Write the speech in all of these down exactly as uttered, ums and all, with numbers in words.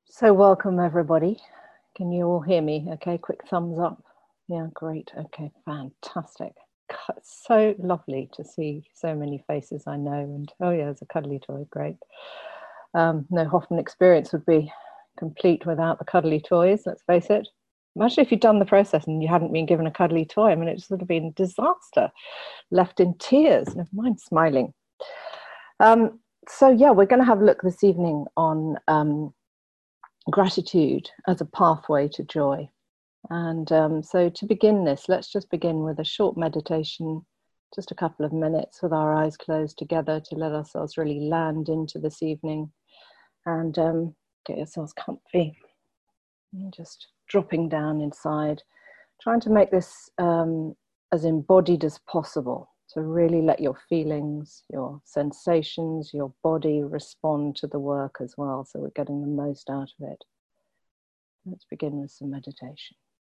So welcome everybody. Can you all hear me? Okay, quick thumbs up. Yeah, great. Okay, fantastic. It's so lovely to see so many faces I know. And oh yeah, there's a cuddly toy, great. Um, no Hoffman experience would be complete without the cuddly toys, let's face it. Imagine if you'd done the process and you hadn't been given a cuddly toy. I mean, it just would have been a disaster, left in tears, never mind smiling. Um, so yeah, we're going to have a look this evening on um, gratitude as a pathway to joy. And um, so to begin this, let's just begin with a short meditation, just a couple of minutes with our eyes closed together to let ourselves really land into this evening and um, get yourselves comfy and just dropping down inside, trying to make this um, as embodied as possible. To really let your feelings, your sensations, your body respond to the work as well, so we're getting the most out of it. Let's begin with some meditation.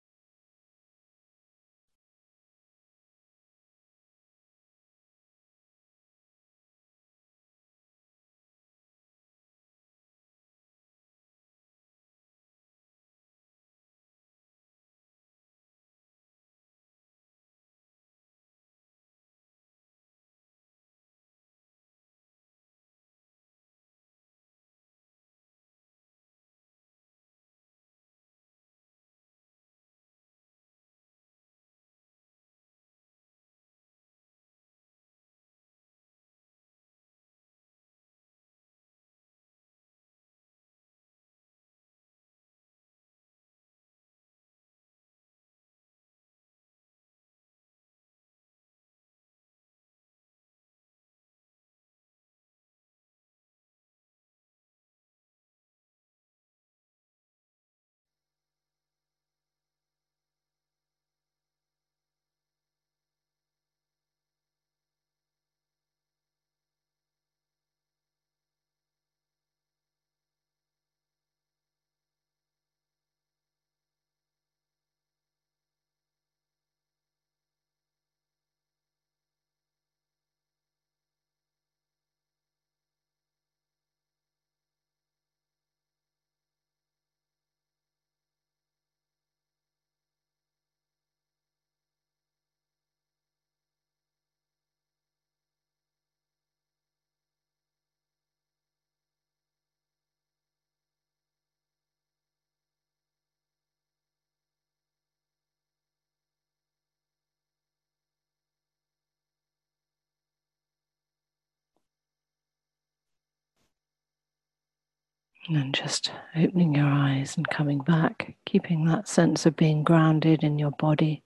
And then just opening your eyes and coming back, keeping that sense of being grounded in your body.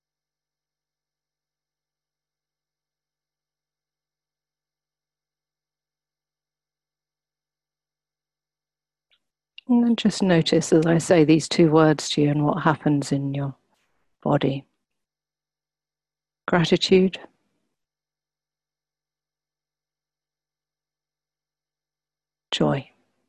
And then just notice as I say these two words to you and what happens in your body. Gratitude. Joy.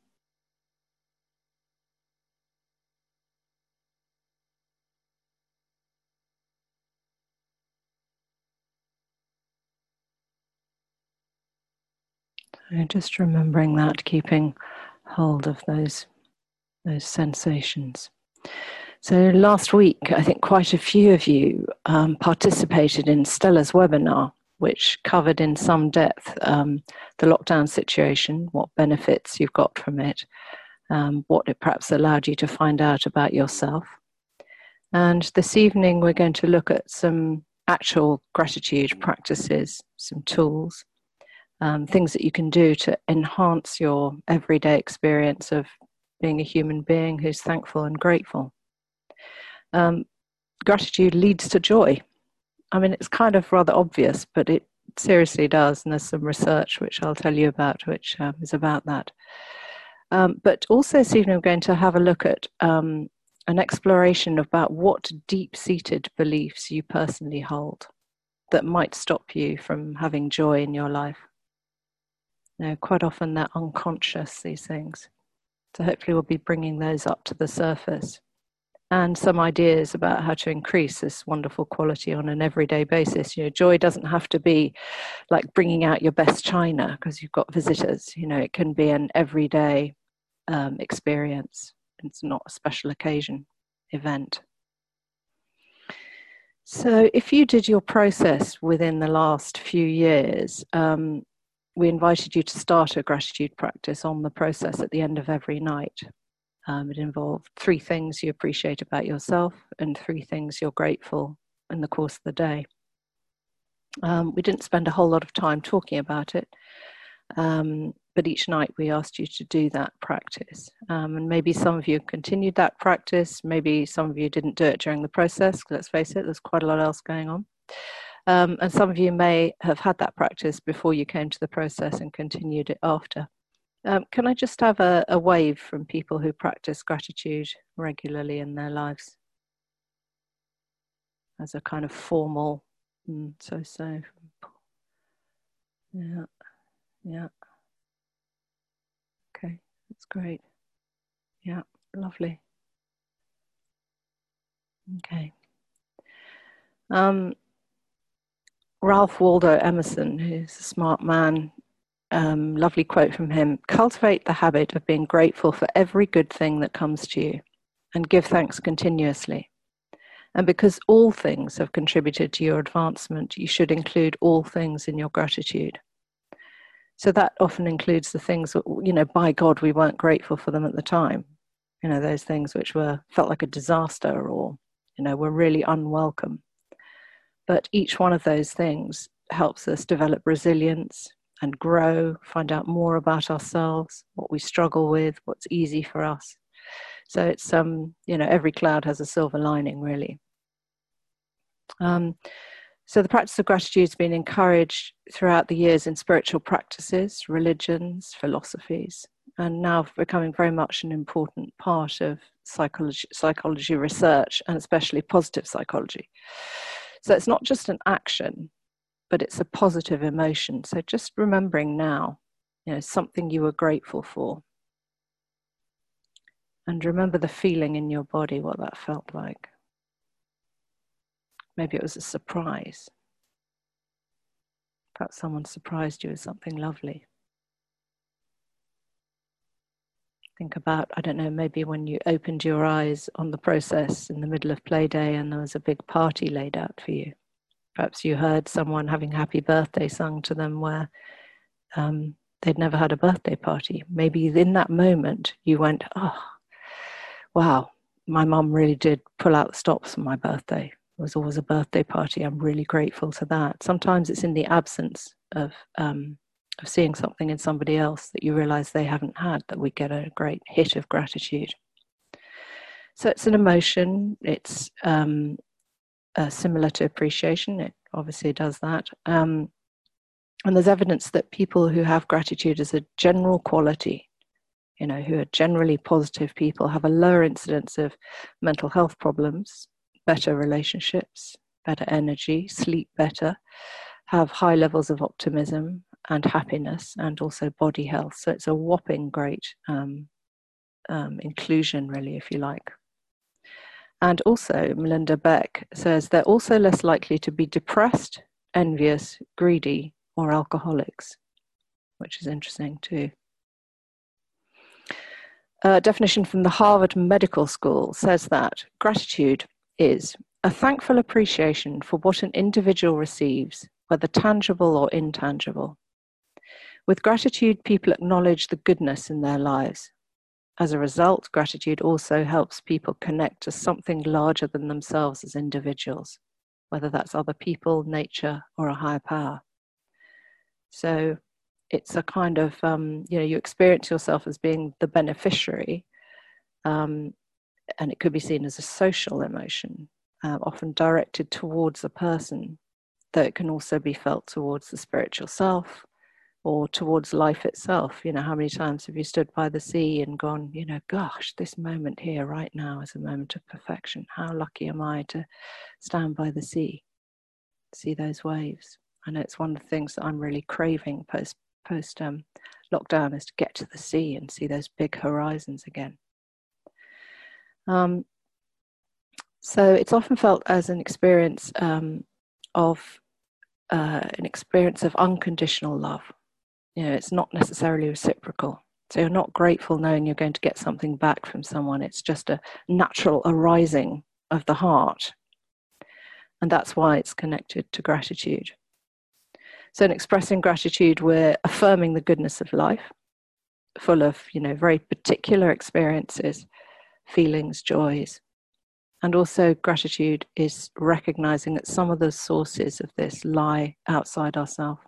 So just remembering that, keeping hold of those, those sensations. So last week, I think quite a few of you um, participated in Stella's webinar, which covered in some depth um, the lockdown situation, what benefits you've got from it, um, what it perhaps allowed you to find out about yourself. And this evening, we're going to look at some actual gratitude practices, some tools, um, things that you can do to enhance your everyday experience of being a human being who's thankful and grateful. Um, gratitude leads to joy. I mean, it's kind of rather obvious, but it seriously does. And there's some research which I'll tell you about, which um, is about that. Um, but also this evening, I'm going to have a look at um, an exploration about what deep-seated beliefs you personally hold that might stop you from having joy in your life. Now, quite often they're unconscious, these things. So hopefully we'll be bringing those up to the surface. And some ideas about how to increase this wonderful quality on an everyday basis. You know, joy doesn't have to be like bringing out your best china because you've got visitors. You know, it can be an everyday um, experience. It's not a special occasion event. So if you did your process within the last few years, um, we invited you to start a gratitude practice on the process at the end of every night. Um, it involved three things you appreciate about yourself and three things you're grateful in the course of the day. Um, we didn't spend a whole lot of time talking about it, um, but each night we asked you to do that practice. Um, and maybe some of you continued that practice, maybe some of you didn't do it during the process, because let's face it, there's quite a lot else going on. Um, and some of you may have had that practice before you came to the process and continued it after. Um, can I just have a, a wave from people who practice gratitude regularly in their lives as a kind of formal, mm, so so. Yeah, yeah. Okay, that's great. Yeah, lovely. Okay. Um, Ralph Waldo Emerson, who's a smart man, um, lovely quote from him: cultivate the habit of being grateful for every good thing that comes to you and give thanks continuously. And because all things have contributed to your advancement, you should include all things in your gratitude. So that often includes the things that, you know, by God, we weren't grateful for them at the time. You know, those things which were felt like a disaster or, you know, were really unwelcome. But each one of those things helps us develop resilience and grow, find out more about ourselves, what we struggle with, what's easy for us. So it's, um, you know, every cloud has a silver lining, really. Um, so the practice of gratitude has been encouraged throughout the years in spiritual practices, religions, philosophies, and now becoming very much an important part of psychology, psychology research, and especially positive psychology. So it's not just an action, but it's a positive emotion. So just remembering now, you know, something you were grateful for. And remember the feeling in your body, what that felt like. Maybe it was a surprise. Perhaps someone surprised you with something lovely. Think about, I don't know, maybe when you opened your eyes on the process in the middle of play day and there was a big party laid out for you. Perhaps you heard someone having happy birthday sung to them where um, they'd never had a birthday party. Maybe in that moment you went, oh, wow, my mum really did pull out the stops for my birthday. It was always a birthday party. I'm really grateful to that. Sometimes it's in the absence of um, of seeing something in somebody else that you realize they haven't had that we get a great hit of gratitude. So it's an emotion. It's um, uh, similar to appreciation. It obviously does that. Um, and there's evidence that people who have gratitude as a general quality, you know, who are generally positive people, have a lower incidence of mental health problems, better relationships, better energy, sleep better, have high levels of optimism and happiness, and also body health. So it's a whopping great um, um, inclusion, really, if you like. And also, Melinda Beck says they're also less likely to be depressed, envious, greedy, or alcoholics, which is interesting too. A definition from the Harvard Medical School says that gratitude is a thankful appreciation for what an individual receives, whether tangible or intangible. With gratitude, people acknowledge the goodness in their lives. As a result, gratitude also helps people connect to something larger than themselves as individuals, whether that's other people, nature, or a higher power. So it's a kind of, um, you know, you experience yourself as being the beneficiary, um, and it could be seen as a social emotion, uh, often directed towards a person, though it can also be felt towards the spiritual self or towards life itself. You know, how many times have you stood by the sea and gone, you know, gosh, this moment here right now is a moment of perfection. How lucky am I to stand by the sea, see those waves? I know it's one of the things that I'm really craving post post um, lockdown, is to get to the sea and see those big horizons again. Um, so it's often felt as an experience um, of uh, an experience of unconditional love. You know, it's not necessarily reciprocal. So you're not grateful knowing you're going to get something back from someone. It's just a natural arising of the heart. And that's why it's connected to gratitude. So in expressing gratitude, we're affirming the goodness of life, full of, you know, very particular experiences, feelings, joys. And also gratitude is recognizing that some of the sources of this lie outside ourselves.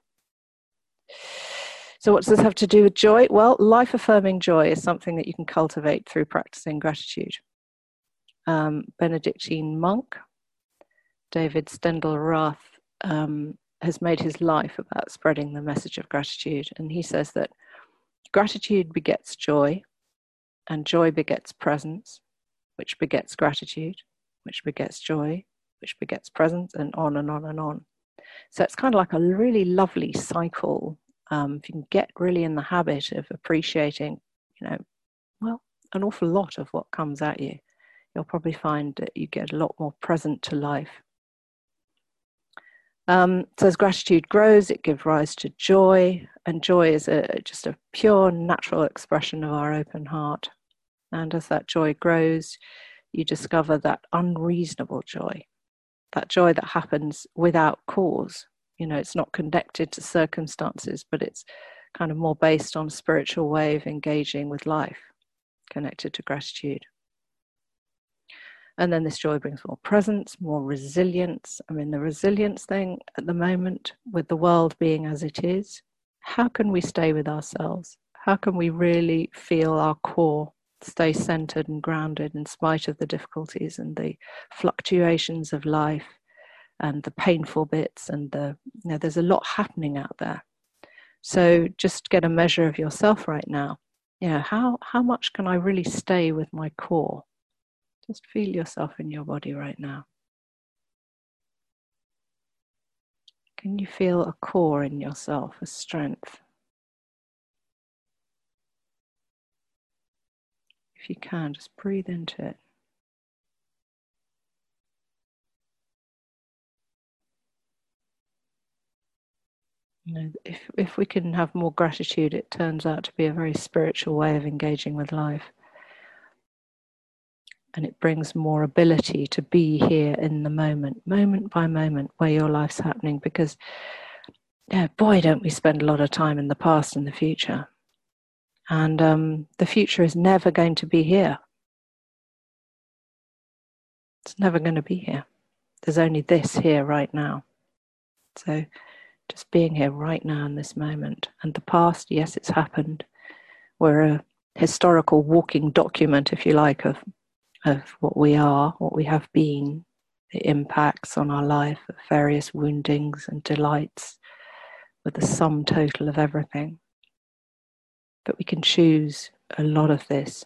So what does this have to do with joy? Well, life-affirming joy is something that you can cultivate through practicing gratitude. Um, Benedictine monk, David Steindl-Rath, um, has made his life about spreading the message of gratitude. And he says that gratitude begets joy, and joy begets presence, which begets gratitude, which begets joy, which begets presence, and on and on and on. So it's kind of like a really lovely cycle. Um, if you can get really in the habit of appreciating, you know, well, an awful lot of what comes at you, you'll probably find that you get a lot more present to life. Um, so as gratitude grows, it gives rise to joy, and joy is a, just a pure, natural expression of our open heart. And as that joy grows, you discover that unreasonable joy, that joy that happens without cause. You know, it's not connected to circumstances, but it's kind of more based on a spiritual way of engaging with life, connected to gratitude. And then this joy brings more presence, more resilience. I mean, the resilience thing at the moment, with the world being as it is, how can we stay with ourselves? How can we really feel our core, stay centered and grounded in spite of the difficulties and the fluctuations of life and the painful bits, and the, you know, there's a lot happening out there. So just get a measure of yourself right now. You know, how, how much can I really stay with my core? Just feel yourself in your body right now. Can you feel a core in yourself, a strength? If you can, just breathe into it. You know, if, if we can have more gratitude, it turns out to be a very spiritual way of engaging with life. And it brings more ability to be here in the moment, moment by moment, where your life's happening. Because, yeah, boy, don't we spend a lot of time in the past and the future. And um, the future is never going to be here. It's never going to be here. There's only this here right now. So just being here right now in this moment. And the past, yes, it's happened. We're a historical walking document, if you like, of, of what we are, what we have been, the impacts on our life of various woundings and delights, with the sum total of everything. But we can choose a lot of this.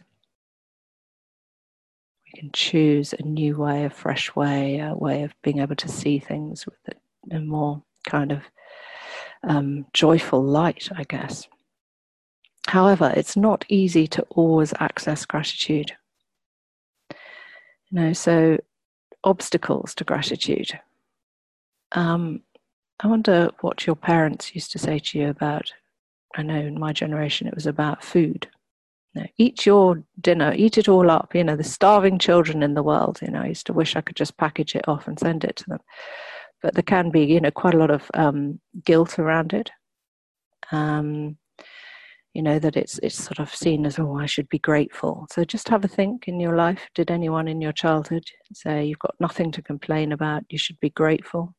We can choose a new way, a fresh way, a way of being able to see things with a, a more kind of um, joyful light, I guess. However, it's not easy to always access gratitude. You know, so obstacles to gratitude. Um, I wonder what your parents used to say to you about, I know in my generation it was about food. You know, eat your dinner, eat it all up. You know, the starving children in the world. You know, I used to wish I could just package it off and send it to them. But there can be, you know, quite a lot of um, guilt around it. Um, you know, that it's it's sort of seen as, oh, I should be grateful. So just have a think in your life. Did anyone in your childhood say you've got nothing to complain about, you should be grateful?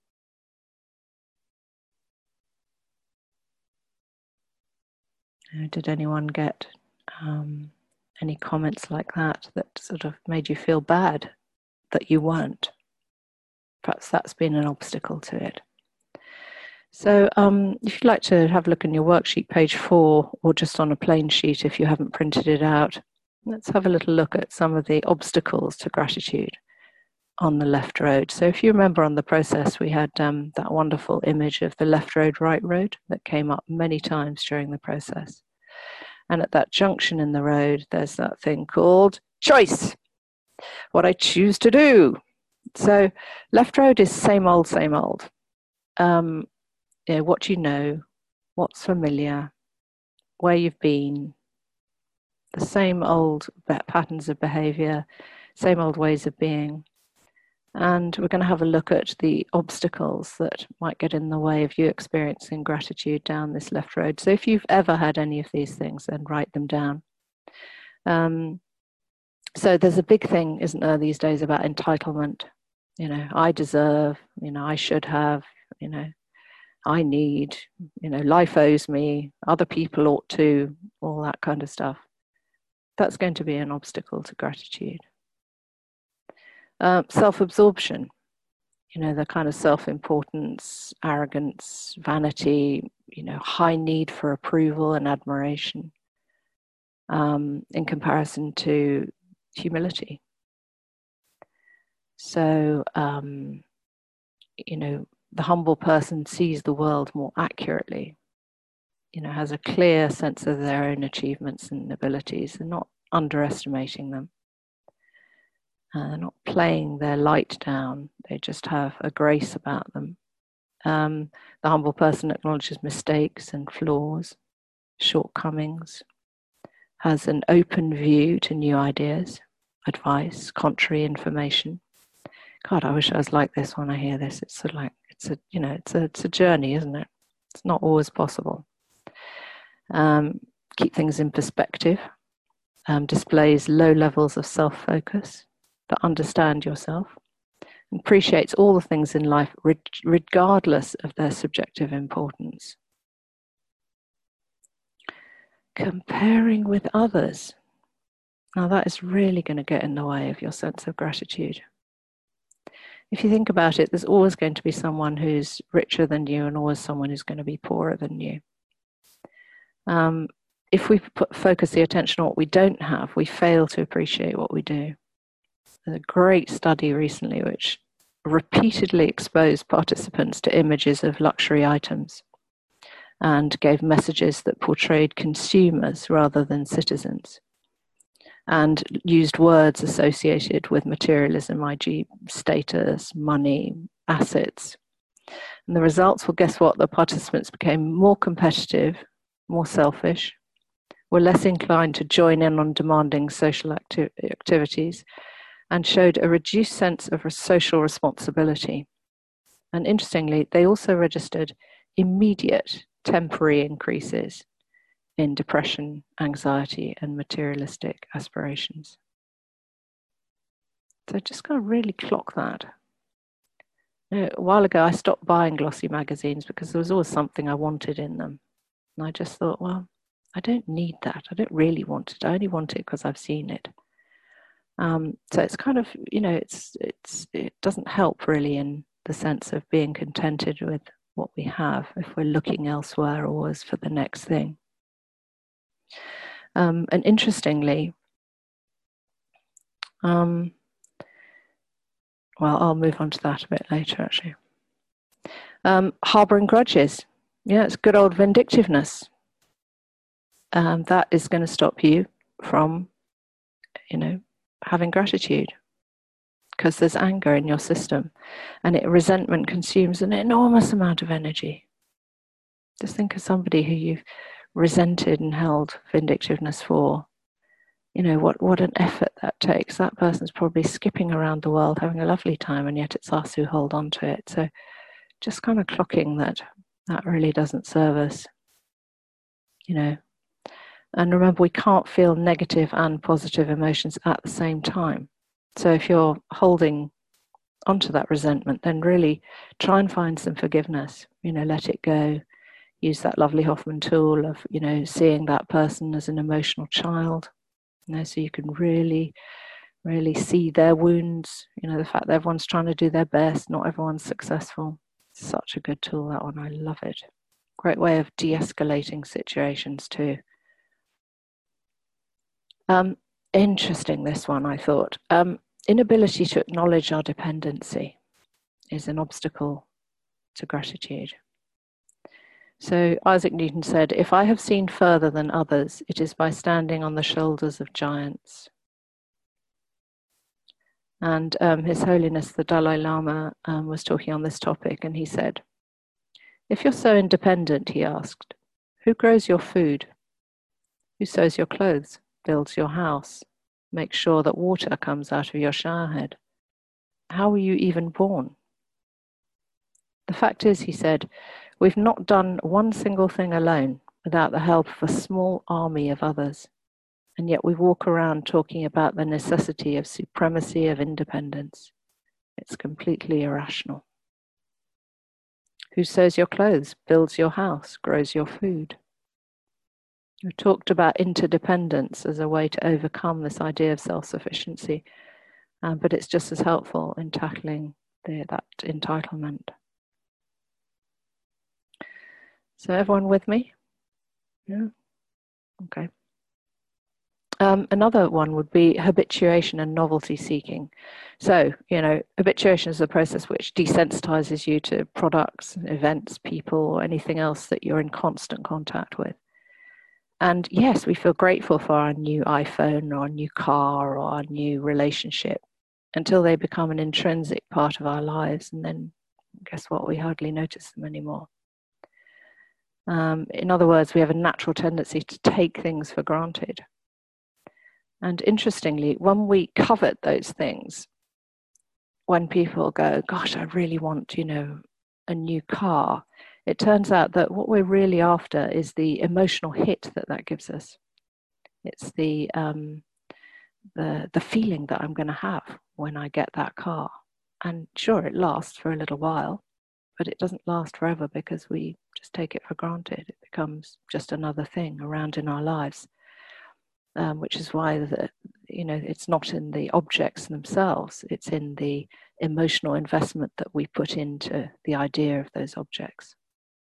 You know, did anyone get um, any comments like that that sort of made you feel bad that you weren't? Perhaps that's been an obstacle to it. So um, if you'd like to have a look in your worksheet, page four, or just on a plain sheet if you haven't printed it out, let's have a little look at some of the obstacles to gratitude on the left road. So if you remember on the process, we had um, that wonderful image of the left road, right road that came up many times during the process. And at that junction in the road, there's that thing called choice, what I choose to do. So left road is same old, same old. Um, you know, what you know, what's familiar, where you've been, the same old patterns of behavior, same old ways of being. And we're going to have a look at the obstacles that might get in the way of you experiencing gratitude down this left road. So if you've ever had any of these things, then write them down. Um, so there's a big thing, isn't there, these days about entitlement. You know, I deserve, you know, I should have, you know, I need, you know, life owes me, other people ought to, all that kind of stuff. That's going to be an obstacle to gratitude. Uh, self-absorption, you know, the kind of self-importance, arrogance, vanity, you know, high need for approval and admiration um, in comparison to humility. So, um, you know, the humble person sees the world more accurately, you know, has a clear sense of their own achievements and abilities and not underestimating them. Uh, they're not playing their light down. They just have a grace about them. Um, the humble person acknowledges mistakes and flaws, shortcomings, has an open view to new ideas, advice, contrary information. God, I wish I was like this when I hear this. It's sort of like, it's a, you know, it's a, it's a journey, isn't it? It's not always possible. Um, keep things in perspective, um, displays low levels of self-focus, but understand yourself, and appreciates all the things in life regardless of their subjective importance. Comparing with others. Now that is really going to get in the way of your sense of gratitude. If you think about it, there's always going to be someone who's richer than you and always someone who's going to be poorer than you. Um, if we put, focus the attention on what we don't have, we fail to appreciate what we do. There's a great study recently which repeatedly exposed participants to images of luxury items and gave messages that portrayed consumers rather than citizens, and used words associated with materialism, for example status, money, assets. And the results were, guess what? The participants became more competitive, more selfish, were less inclined to join in on demanding social acti- activities, and showed a reduced sense of social responsibility. And interestingly, they also registered immediate temporary increases in depression, anxiety, and materialistic aspirations. So just got to really clock that. You know, a while ago, I stopped buying glossy magazines because there was always something I wanted in them. And I just thought, well, I don't need that. I don't really want it. I only want it because I've seen it. Um, so it's kind of, you know, it's it's it doesn't help really in the sense of being contented with what we have if we're looking elsewhere always for the next thing. Um, and interestingly, um, well, I'll move on to that a bit later, actually. Um, harboring grudges. Yeah, it's good old vindictiveness. Um, that is going to stop you from, you know, having gratitude, because there's anger in your system, and it, resentment consumes an enormous amount of energy. Just think of somebody who you've resented and held vindictiveness for. You know, what, what an effort that takes. That person's probably skipping around the world having a lovely time, and yet it's us who hold on to it. So just kind of clocking that that really doesn't serve us, you know. And remember, we can't feel negative and positive emotions at the same time. So if you're holding onto that resentment, then really try and find some forgiveness, you know, let it go. Use that lovely Hoffman tool of, you know, seeing that person as an emotional child, you know, so you can really, really see their wounds, you know, the fact that everyone's trying to do their best, not everyone's successful. Such a good tool, that one. I love it. Great way of de-escalating situations too. Um, interesting, this one, I thought. Um, inability to acknowledge our dependency is an obstacle to gratitude. So Isaac Newton said, "If I have seen further than others, it is by standing on the shoulders of giants." And um, His Holiness the Dalai Lama um, was talking on this topic, and he said, "If you're so independent," he asked, "who grows your food? Who sews your clothes? builds your house, makes sure that water comes out of your shower head. How were you even born? The fact is, he said, we've not done one single thing alone without the help of a small army of others. And yet we walk around talking about the necessity of supremacy of independence. It's completely irrational. Who sews your clothes, builds your house, grows your food? We talked about interdependence as a way to overcome this idea of self-sufficiency, um, but it's just as helpful in tackling the, that entitlement. So everyone with me? Yeah. Okay. Um, another one would be habituation and novelty seeking. So, you know, habituation is a process which desensitizes you to products, events, people, or anything else that you're in constant contact with. And yes, we feel grateful for our new iPhone or our new car or our new relationship until they become an intrinsic part of our lives. And then guess what? We hardly notice them anymore. Um, in other words, we have a natural tendency to take things for granted. And interestingly, when we covet those things, when people go, gosh, I really want, you know, a new car, it turns out that what we're really after is the emotional hit that that gives us. It's the, um, the, the feeling that I'm going to have when I get that car. And sure, it lasts for a little while, but it doesn't last forever because we just take it for granted. It becomes just another thing around in our lives. Um, which is why the, you know, it's not in the objects themselves, it's in the emotional investment that we put into the idea of those objects.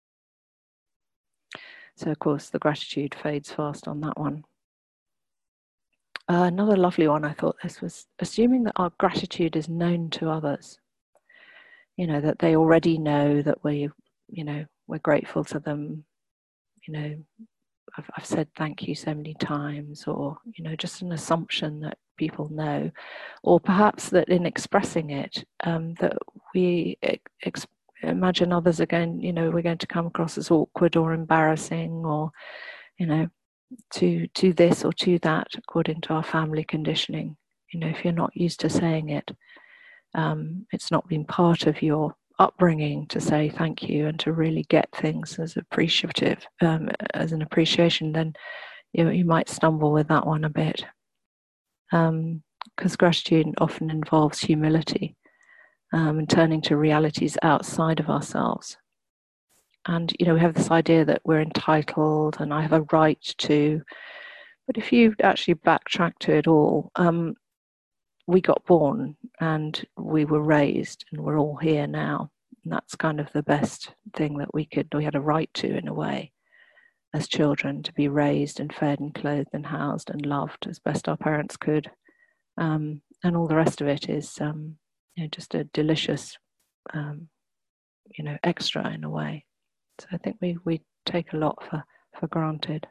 So of course the gratitude fades fast on that one. Uh, another lovely one I thought this was assuming that our gratitude is known to others. You know, that they already know that we, you know, we're grateful to them, you know, I've, I've said thank you so many times, or, you know, just an assumption that people know, or perhaps that in expressing it, um, that we ex imagine others are going, you know, we're going to come across as awkward or embarrassing, or, you know, to, to this or to that, according to our family conditioning. You know, if you're not used to saying it, um, it's not been part of your upbringing to say thank you and to really get things as appreciative, um, as an appreciation, then you, you might stumble with that one a bit. Um, because gratitude often involves humility, um, and turning to realities outside of ourselves. And, you know, we have this idea that we're entitled and I have a right to, but if you actually backtrack to it all, um, we got born and we were raised and we're all here now. And that's kind of the best thing that we could, we had a right to, in a way, as children, to be raised and fed and clothed and housed and loved as best our parents could. Um, and all the rest of it is, um, you know, just a delicious, um, you know, extra in a way. So I think we, we take a lot for, for granted.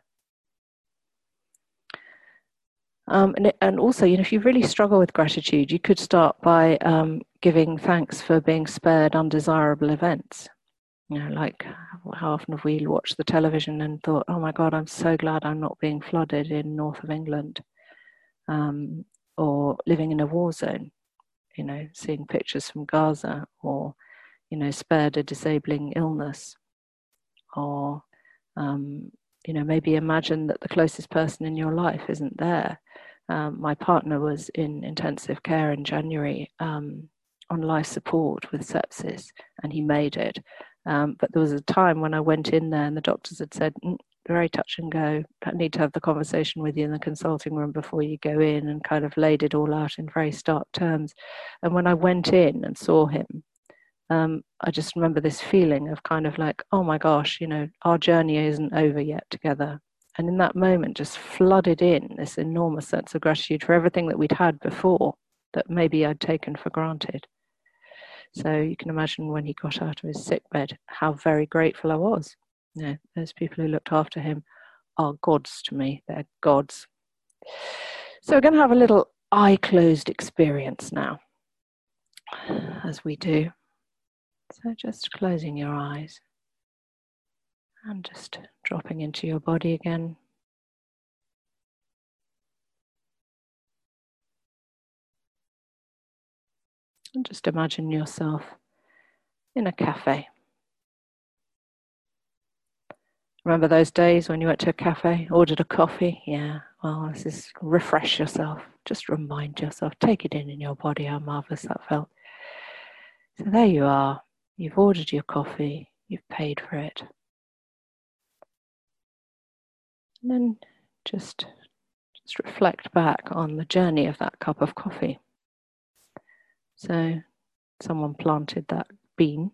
Um, and, and also, you know, if you really struggle with gratitude, you could start by um, giving thanks for being spared undesirable events. You know, like how often have we watched the television and thought, oh my God, I'm so glad I'm not being flooded in north of England, um, or living in a war zone, you know, seeing pictures from Gaza, or, you know, spared a disabling illness, or, um, you know, maybe imagine that the closest person in your life isn't there. Um, my partner was in intensive care in January, um, on life support with sepsis, and he made it. Um, but there was a time when I went in there and the doctors had said, mm, very touch and go, I need to have the conversation with you in the consulting room before you go in, and kind of laid it all out in very stark terms. And when I went in and saw him, um, I just remember this feeling of kind of like, oh my gosh, you know, our journey isn't over yet together. And in that moment just flooded in this enormous sense of gratitude for everything that we'd had before that maybe I'd taken for granted. So you can imagine when he got out of his sickbed, how very grateful I was. You know, those people who looked after him are gods to me. They're gods. So we're going to have a little eye closed experience now, as we do. So just closing your eyes and just dropping into your body again. And just imagine yourself in a cafe. Remember those days when you went to a cafe, ordered a coffee? Yeah, well, this is refresh yourself. Just remind yourself, take it in in your body, how marvelous that felt. So there you are. You've ordered your coffee, you've paid for it. And then just, just reflect back on the journey of that cup of coffee. So someone planted that bean,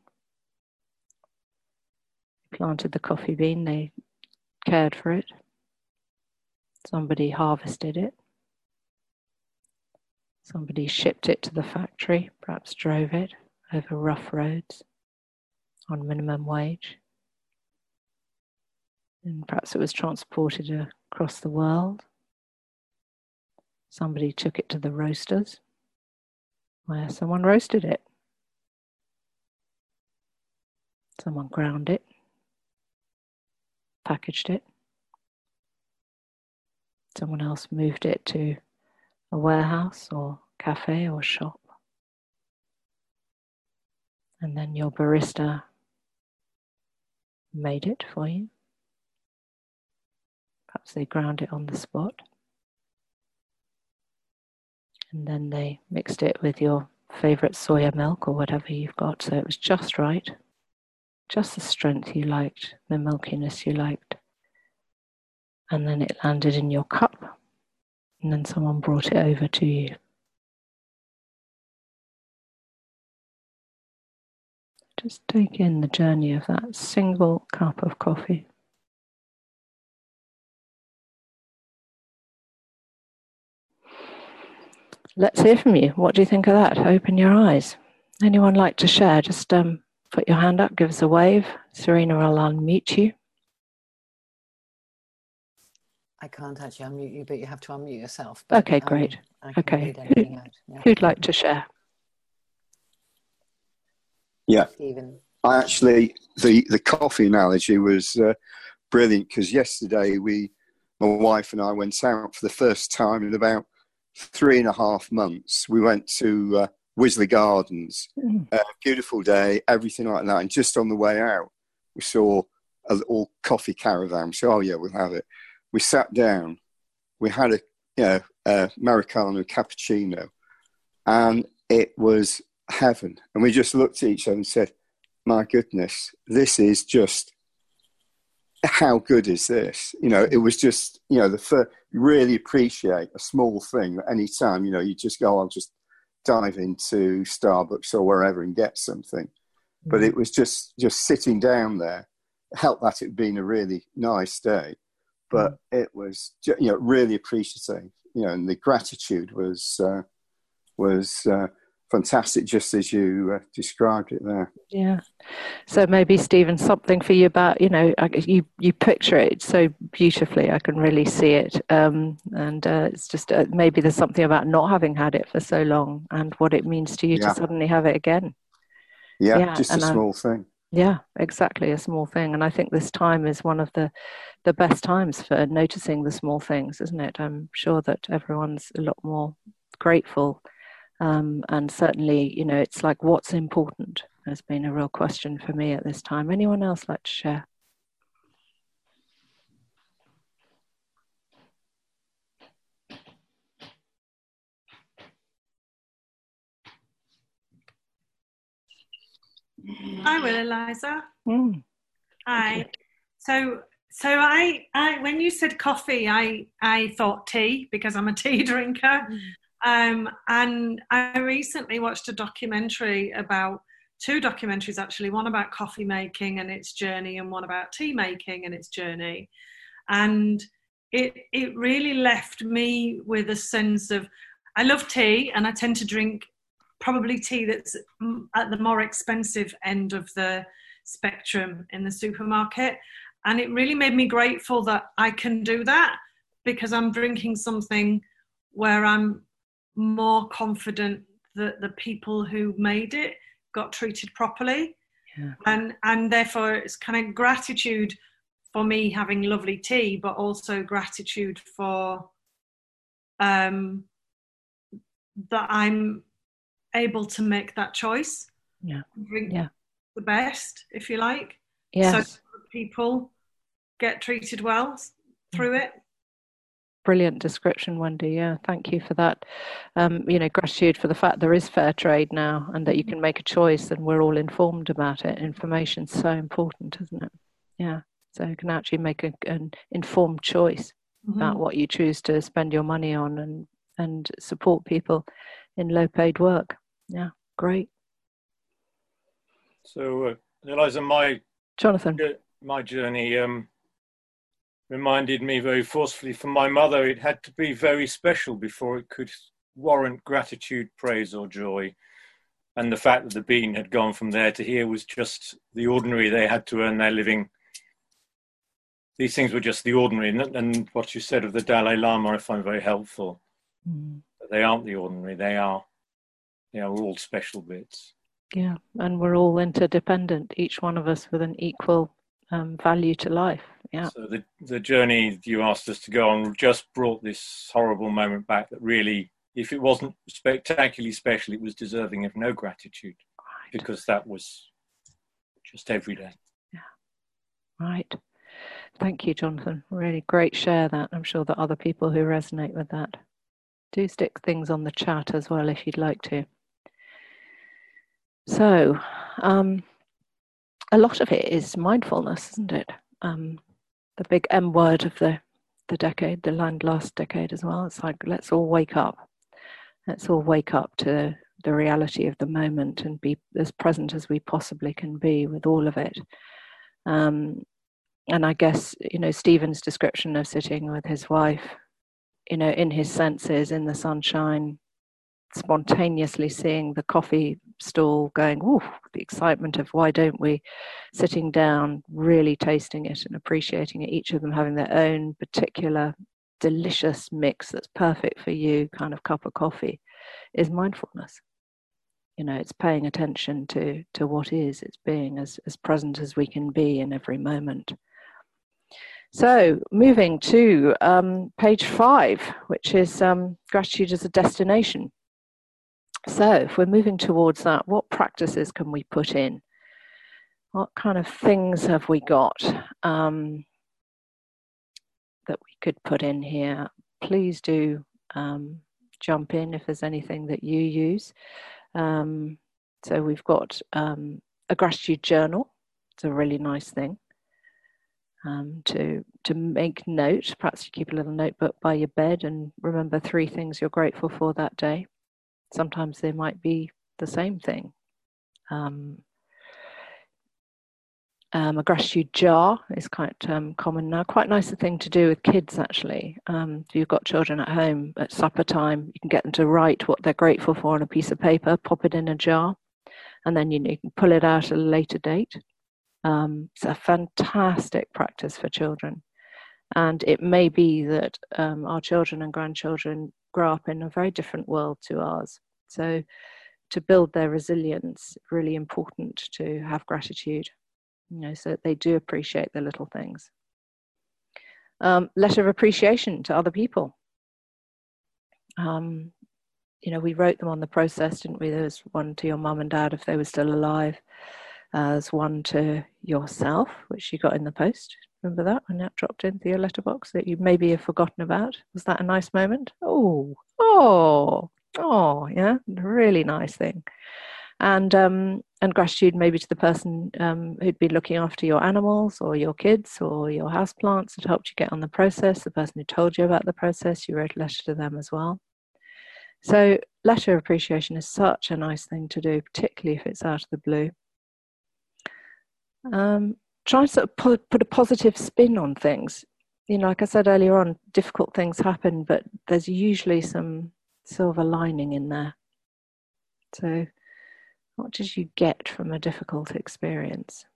planted the coffee bean, they cared for it. Somebody harvested it. Somebody shipped it to the factory, perhaps drove it over rough roads on minimum wage. And perhaps it was transported across the world. Somebody took it to the roasters, where someone roasted it. Someone ground it, packaged it. Someone else moved it to a warehouse or cafe or shop. And then your barista made it for you. Perhaps they ground it on the spot. And then they mixed it with your favorite soya milk or whatever you've got, so it was just right. Just the strength you liked, the milkiness you liked. And then it landed in your cup. And then someone brought it over to you. Just take in the journey of that single cup of coffee. Let's hear from you. What do you think of that? Open your eyes. Anyone like to share? Just um, put your hand up, give us a wave. Serena will unmute you. I can't actually unmute you, but you have to unmute yourself. But, okay, great. Um, I can okay. read anything out. Yeah. Who'd like to share? Yeah. Stephen. I actually, the, the coffee analogy was uh, brilliant, because yesterday we, my wife and I went out for the first time in about three and a half months. We went to uh, Wisley Gardens, mm. uh, beautiful day, everything like that. And just on the way out, we saw a little coffee caravan. So, oh yeah, we'll have it. We sat down, we had a, you know, a Americano cappuccino, and it was heaven. And we just looked at each other and said, my goodness, this is just, how good is this? You know, it was just, you know, the first, you really appreciate a small thing that any time, you know, you just go, I'll just dive into Starbucks or wherever and get something. Mm-hmm. But it was just, just sitting down there, helped that it had been a really nice day. But mm-hmm. it was, you know, really appreciative, you know, and the gratitude was, uh, was, uh, fantastic, just as you uh, described it there. Yeah. So maybe, Stephen, something for you about, you know, you, you picture it so beautifully. I can really see it. Um, and uh, it's just uh, maybe there's something about not having had it for so long and what it means to you yeah. to suddenly have it again. Yeah, yeah just a small I, thing. Yeah, exactly, a small thing. And I think this time is one of the, the best times for noticing the small things, isn't it? I'm sure that everyone's a lot more grateful. Um, and certainly, you know, it's like, what's important has been a real question for me at this time. Anyone else like to share? I will, Eliza. Mm. Hi. So, so I, I, when you said coffee, I, I thought tea, because I'm a tea drinker. Mm. Um, and I recently watched a documentary about, two documentaries actually, one about coffee making and its journey and one about tea making and its journey. And it it really left me with a sense of, I love tea and I tend to drink probably tea that's at the more expensive end of the spectrum in the supermarket. And it really made me grateful that I can do that, because I'm drinking something where I'm more confident that the people who made it got treated properly. Yeah. and and therefore it's kind of gratitude for me having lovely tea, but also gratitude for um that I'm able to make that choice. Yeah. Drink Yeah. the best, if you like. Yes. So people get treated well through it. Brilliant description, Wendy. Yeah, thank you for that. Um, you know, gratitude for the fact there is fair trade now and that you can make a choice and we're all informed about it. Information's so important, isn't it? Yeah. So you can actually make a, an informed choice mm-hmm. about what you choose to spend your money on and, and support people in low paid work. Yeah, great. So, uh, Eliza, my, Jonathan. my journey, um, reminded me very forcefully from my mother, it had to be very special before it could warrant gratitude, praise or joy. And the fact that the bean had gone from there to here was just the ordinary. They had to earn their living. These things were just the ordinary. And, and what you said of the Dalai Lama, I find very helpful. Mm. They aren't the ordinary. They are, they are all special bits. Yeah, and we're all interdependent, each one of us with an equal um, value to life. Yeah. So the the journey you asked us to go on just brought this horrible moment back that really, if it wasn't spectacularly special, it was deserving of no gratitude, right. Because that was just every day. Yeah. Right. Thank you, Jonathan. Really great share that. I'm sure that other people who resonate with that. Do stick things on the chat as well if you'd like to. So, um, a lot of it is mindfulness, isn't it? Um, the big M word of the, the decade, the land last decade as well. It's like, let's all wake up. Let's all wake up to the reality of the moment and be as present as we possibly can be with all of it. Um, and I guess, you know, Stephen's description of sitting with his wife, you know, in his senses, in the sunshine, spontaneously seeing the coffee stall going, ooh, the excitement of why don't we, sitting down, really tasting it and appreciating it, each of them having their own particular delicious mix that's perfect for you kind of cup of coffee, is mindfulness. You know, it's paying attention to to what is, it's being as, as present as we can be in every moment. So moving to um, page five, which is um, gratitude as a destination. So if we're moving towards that, what practices can we put in? What kind of things have we got um, that we could put in here? Please do um, jump in if there's anything that you use. Um, so we've got um, a gratitude journal. It's a really nice thing um, to, to make note. Perhaps you keep a little notebook by your bed and remember three things you're grateful for that day. Sometimes they might be the same thing. Um, um, a gratitude jar is quite um, common now. Quite a nice thing to do with kids, actually. Um, if you've got children at home at supper time, you can get them to write what they're grateful for on a piece of paper, pop it in a jar, and then you, know, you can pull it out at a later date. Um, it's a fantastic practice for children. And it may be that um, our children and grandchildren grow up in a very different world to ours. So to build their resilience, really important to have gratitude, you know, so that they do appreciate the little things. Um, letter of appreciation to other people. Um, you know, we wrote them on the process, didn't we? There was one to your mum and dad if they were still alive. Uh, there's one to yourself, which you got in the post. Remember that when that dropped into your letterbox that you maybe have forgotten about? Was that a nice moment? Oh, oh, oh, yeah, really nice thing. And um, and gratitude maybe to the person um, who'd been looking after your animals or your kids or your houseplants that helped you get on the process, the person who told you about the process, you wrote a letter to them as well. So letter of appreciation is such a nice thing to do, particularly if it's out of the blue. Um, try and sort of put, put a positive spin on things. You know, like I said earlier on, difficult things happen, but there's usually some silver lining in there. So what did you get from a difficult experience?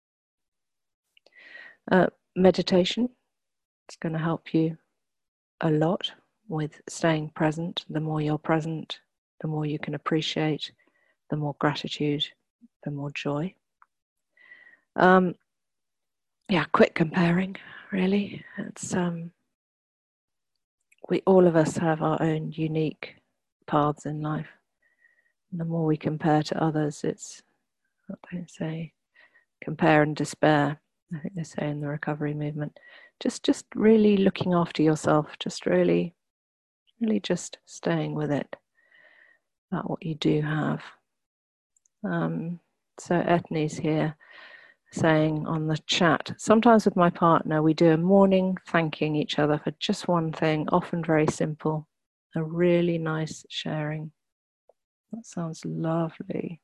Uh, meditation is going to help you a lot with staying present. The more you're present, the more you can appreciate, the more gratitude, the more joy. Um, yeah, quick comparing, really. It's um, we all of us have our own unique paths in life. The more we compare to others, it's what they say, compare and despair. I think they say in the recovery movement. Just, just really looking after yourself. Just really, really just staying with it. About what you do have. Um, so Ethne's here saying on the chat, sometimes with my partner we do a morning thanking each other for just one thing, often very simple. A really nice sharing. That sounds lovely.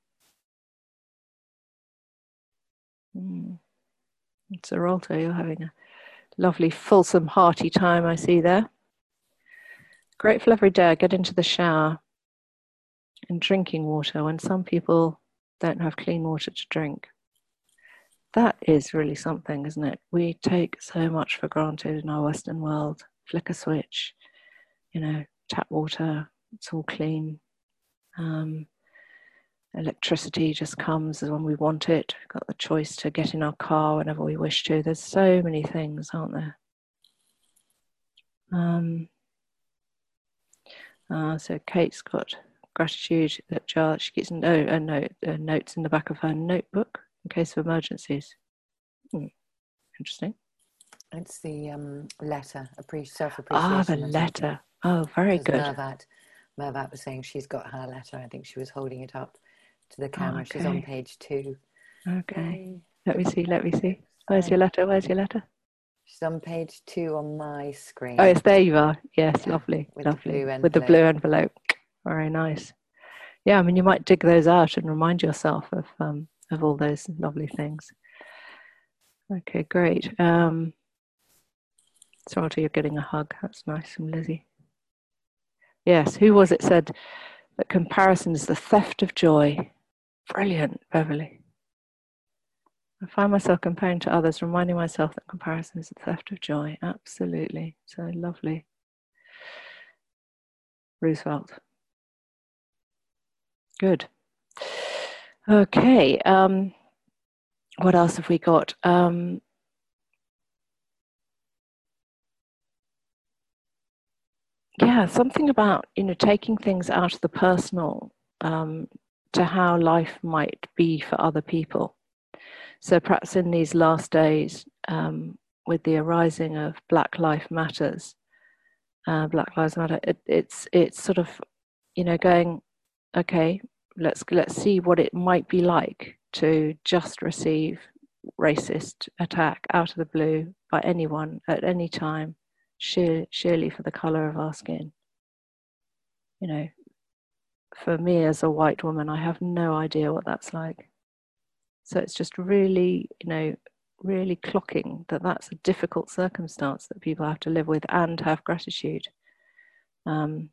Mm. Zerolto, you're having a lovely, fulsome, hearty time, I see there. Grateful every day I get into the shower and drinking water when some people don't have clean water to drink. That is really something, isn't it? We take so much for granted in our Western world. Flick a switch, you know, tap water, it's all clean. Um, electricity just comes when we want it. We've got the choice to get in our car whenever we wish to. There's so many things, aren't there? Um, uh, so Kate's got gratitude that jar. She keeps no, uh, note, uh, notes in the back of her notebook in case of emergencies. Hmm. Interesting. It's the um, letter, self-appreciation. Ah, the letter. Oh, very good. Mervat, Mervat was saying she's got her letter. I think she was holding it up to the camera. Okay. She's on page two. Okay. Yay. Let me see, let me see. Where's your letter? Where's your letter? She's on page two on my screen. Oh, it's there you are. Yes, yeah, lovely. with lovely. The blue with the blue envelope. Very nice. Yeah, I mean, you might dig those out and remind yourself of um, of all those lovely things. Okay, great. Um, Sarah, you're getting a hug. That's nice from Lizzie. Yes, who was it said that comparison is the theft of joy? Brilliant, Beverly. I find myself comparing to others, reminding myself that comparison is the theft of joy. Absolutely. So lovely. Roosevelt. Good. Okay. Um, what else have we got? Um, yeah, something about, you know, taking things out of the personal um, to how life might be for other people. So perhaps in these last days, um, with the arising of Black Lives Matters, uh, Black Lives Matter, it, it's it's sort of, you know, going, okay, let's let's see what it might be like to just receive racist attack out of the blue by anyone at any time, sheer, sheerly for the color of our skin. You know, for me as a white woman, I have no idea what that's like. So it's just really, you know, really clocking that that's a difficult circumstance that people have to live with and have gratitude um,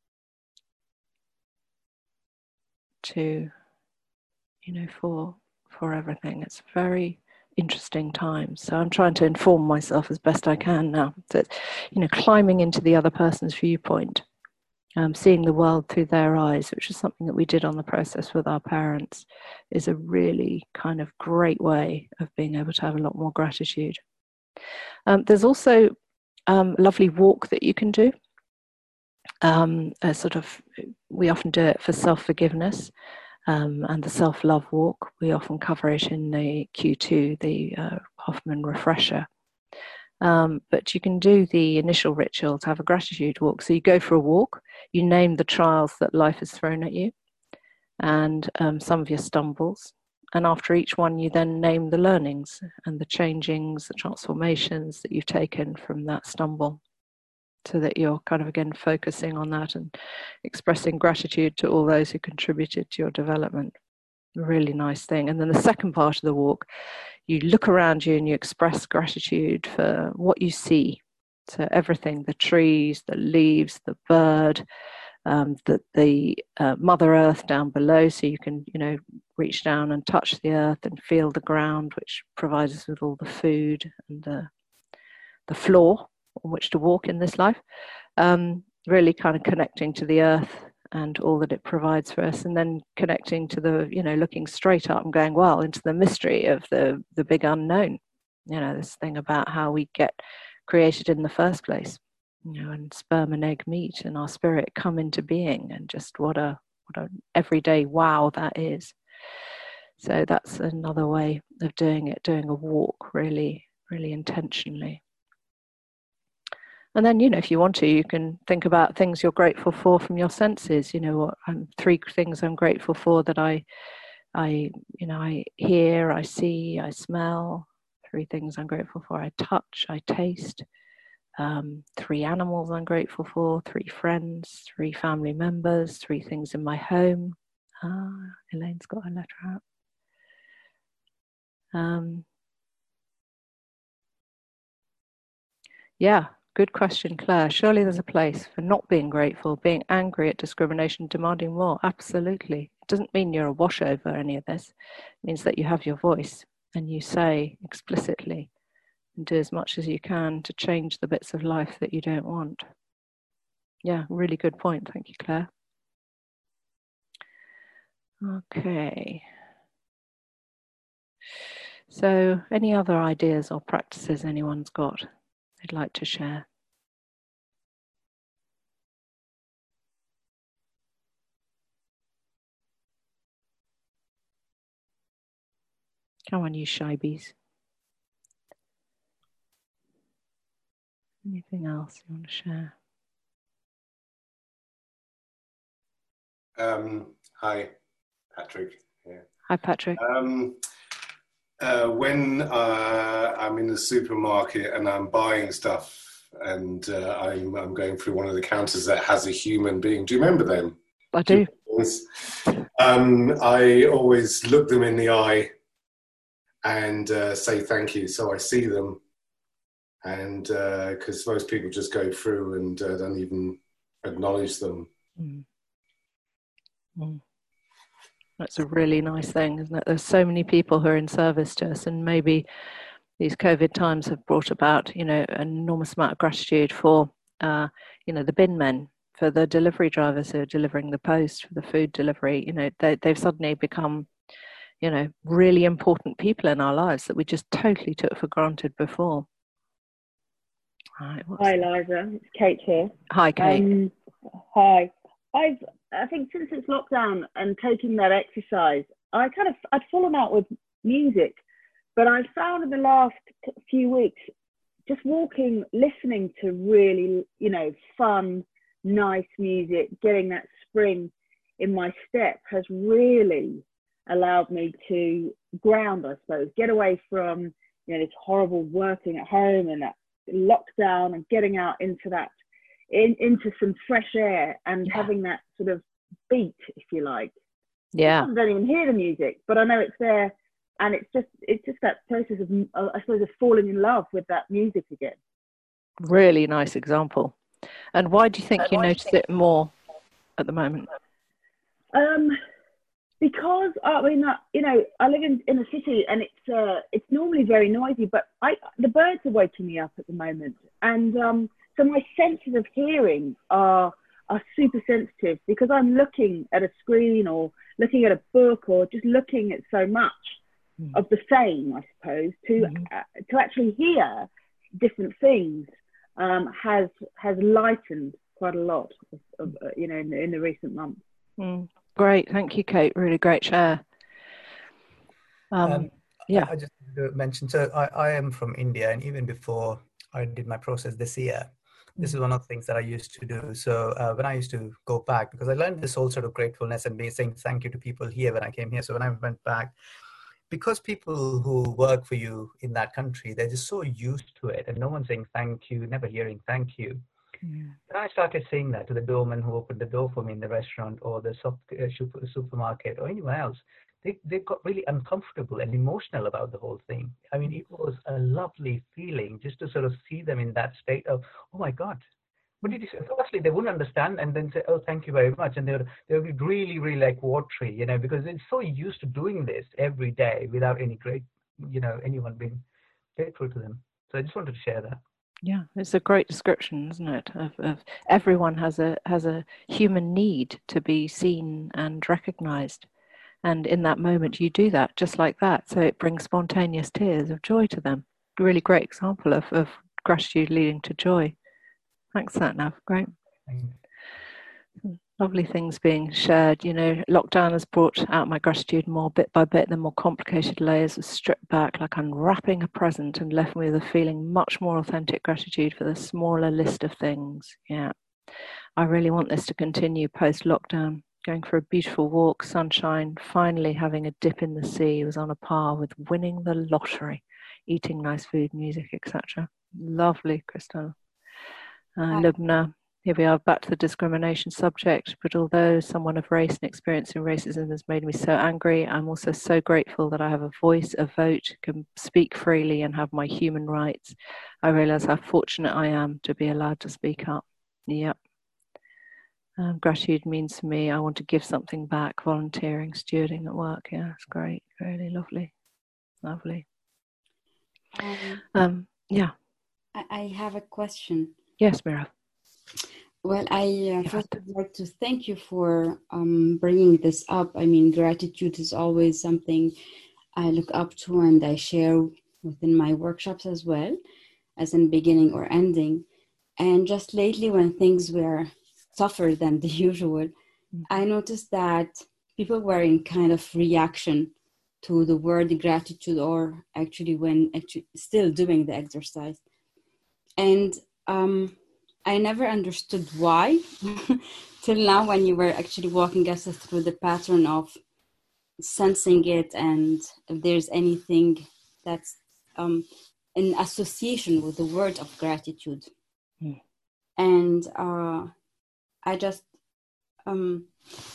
to, you know, for for everything. It's very interesting times. So I'm trying to inform myself as best I can now. So, you know, climbing into the other person's viewpoint, um, seeing the world through their eyes, which is something that we did on the process with our parents, is a really kind of great way of being able to have a lot more gratitude. Um, there's also um, a lovely walk that you can do. Um, a sort of, we often do it for self-forgiveness. Um, and the self-love walk, we often cover it in the Q two, the uh, Hoffman refresher. Um, but you can do the initial ritual to have a gratitude walk. So you go for a walk, you name the trials that life has thrown at you, and um, some of your stumbles. And after each one, you then name the learnings and the changings, the transformations that you've taken from that stumble, so that you're kind of, again, focusing on that and expressing gratitude to all those who contributed to your development. A really nice thing. And then the second part of the walk, you look around you and you express gratitude for what you see. So everything, the trees, the leaves, the bird, um, the, the uh, Mother Earth down below, so you can, you know, reach down and touch the earth and feel the ground, which provides us with all the food and the, the floor on which to walk in this life, um, really kind of connecting to the earth and all that it provides for us, and then connecting to the, you know, looking straight up and going, well, into the mystery of the, the big unknown, you know, this thing about how we get created in the first place, you know, and sperm and egg meet and our spirit come into being, and just what a what an everyday wow that is. So that's another way of doing it, doing a walk really, really intentionally. And then, you know, if you want to, you can think about things you're grateful for from your senses. You know, what I'm, three things I'm grateful for that I, I, you know, I hear, I see, I smell. Three things I'm grateful for: I touch, I taste. Um, three animals I'm grateful for. Three friends, three family members. Three things in my home. Ah, Elaine's got her letter out. Um, yeah, good question, Claire. Surely there's a place for not being grateful, being angry at discrimination, demanding more. Absolutely. It doesn't mean you're a washover, any of this. It means that you have your voice and you say explicitly and do as much as you can to change the bits of life that you don't want. Yeah, really good point. Thank you, Claire. Okay. So, any other ideas or practices anyone's got they'd like to share? Come on, you shy bees. Anything else you want to share? Um, hi, Patrick. Yeah. Hi, Patrick. Um, uh, when uh, I'm in the supermarket and I'm buying stuff and uh, I'm, I'm going through one of the counters that has a human being, do you remember them? I do. Um, I always look them in the eye and uh, say thank you. So I see them. And because uh, most people just go through and uh, don't even acknowledge them. Mm. Mm. That's a really nice thing, isn't it? There's so many people who are in service to us, and maybe these COVID times have brought about, you know, an enormous amount of gratitude for, uh, you know, the bin men, for the delivery drivers who are delivering the post, for the food delivery. You know, they, they've suddenly become, you know, really important people in our lives that we just totally took for granted before. Right, hi, Liza. It's Kate here. Hi, Kate. Um, hi. I've, I think since it's lockdown and taking that exercise, I kind of, I'd fallen out with music, but I've found in the last few weeks, just walking, listening to really, you know, fun, nice music, getting that spring in my step has really allowed me to ground, I suppose, get away from, you know, this horrible working at home and that lockdown and getting out into that, in, into some fresh air and yeah. having that sort of beat, if you like. Yeah. I don't even hear the music, but I know it's there. And it's just, it's just that process of, uh, I suppose, of falling in love with that music again. Really nice example. And why do you think uh, you notice think... it more at the moment? Um, because I mean, uh, you know, I live in, in a city, and it's uh, it's normally very noisy. But I, the birds are waking me up at the moment, and um, so my senses of hearing are are super sensitive because I'm looking at a screen or looking at a book or just looking at so much mm. of the same, I suppose. To mm-hmm. uh, to actually hear different things um, has has lightened quite a lot, of, of, uh, you know, in, in the recent months. Mm. Great, thank you, Kate. Really great share. Um, um, yeah, I, I just wanted to mention. So I, I am from India, and even before I did my process this year, this mm-hmm. is one of the things that I used to do. So uh, when I used to go back, because I learned this whole sort of gratefulness and being saying thank you to people here when I came here. So when I went back, because people who work for you in that country, they're just so used to it, and no one's saying thank you, never hearing thank you. Yeah. And I started saying that to the doorman who opened the door for me in the restaurant or the supermarket or anywhere else. They they got really uncomfortable and emotional about the whole thing. I mean, it was a lovely feeling just to sort of see them in that state of, oh my God, what did you say? Firstly, they wouldn't understand and then say, oh, thank you very much. And they would, they would be really, really like watery, you know, because they're so used to doing this every day without any great, you know, anyone being grateful to them. So I just wanted to share that. Yeah, it's a great description, isn't it? Of, of everyone has a has a human need to be seen and recognized, and in that moment you do that just like that. So it brings spontaneous tears of joy to them. A really great example of, of gratitude leading to joy. Thanks, Satnav. Great. lovely things being shared. You know, lockdown has brought out my gratitude more bit by bit. The more complicated layers are stripped back, like unwrapping a present, and left me with a feeling much more authentic gratitude for the smaller list of things. Yeah, I really want this to continue post-lockdown. Going for a beautiful walk, sunshine, finally having a dip in the sea was on a par with winning the lottery, eating nice food, music, et cetera. Lovely, Christina. Uh, Lubna, here we are back to the discrimination subject, but although someone of race and experiencing racism has made me so angry, I'm also so grateful that I have a voice, a vote, can speak freely and have my human rights. I realize how fortunate I am to be allowed to speak up. Yep. Um, gratitude means to me, I want to give something back, volunteering, stewarding at work. Yeah, it's great, really lovely, lovely. Um, um, yeah. I, I have a question. Yes, Mira. Well, I uh, first would like to thank you for um, bringing this up. I mean, gratitude is always something I look up to and I share within my workshops as well, as in beginning or ending. And just lately, when things were tougher than the usual, mm-hmm. I noticed that people were in kind of reaction to the word gratitude, or actually when actually still doing the exercise. And um, I never understood why till now, when you were actually walking us through the pattern of sensing it, and if there's anything that's um, in association with the word of gratitude. Mm. And uh, I just, um,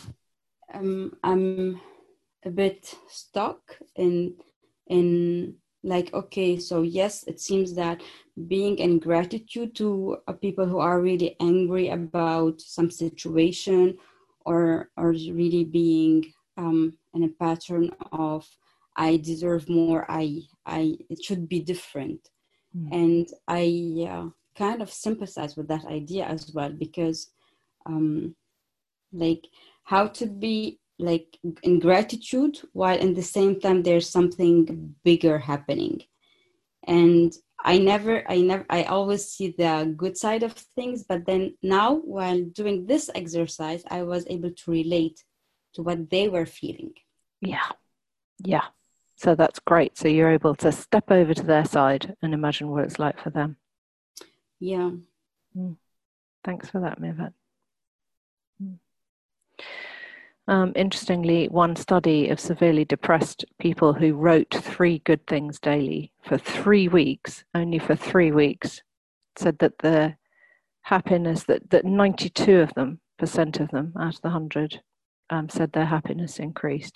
um, I'm a bit stuck in, in like, okay, so yes, it seems that being in gratitude to uh, people who are really angry about some situation, or, or really being um, in a pattern of, I deserve more, I, I, it should be different. Mm. And I uh, kind of sympathize with that idea as well, because um, like how to be like in gratitude while in the same time there's something bigger happening. And I never, I never, I always see the good side of things, but then now while doing this exercise, I was able to relate to what they were feeling. Yeah, yeah. So that's great. So you're able to step over to their side and imagine what it's like for them. Yeah. Mm. Thanks for that, Mirvat. Mm. Um, interestingly, one study of severely depressed people who wrote three good things daily for three weeks, only for three weeks, said that the happiness, that, that ninety-two of them, percent of them out of the one hundred, um, said their happiness increased.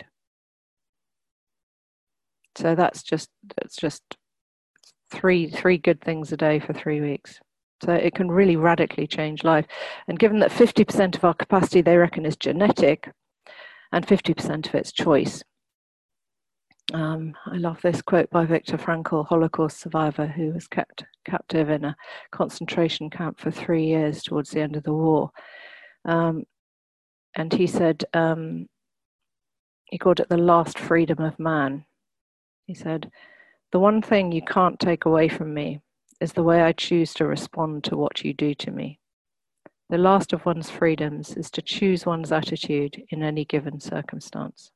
So that's just, that's just three, three good things a day for three weeks. So it can really radically change life. And given that fifty percent of our capacity, they reckon, is genetic, and fifty percent of it's choice. Um, I love this quote by Viktor Frankl, Holocaust survivor who was kept captive in a concentration camp for three years towards the end of the war. Um, and he said, um, he called it the last freedom of man. He said, the one thing you can't take away from me is the way I choose to respond to what you do to me. The last of one's freedoms is to choose one's attitude in any given circumstance.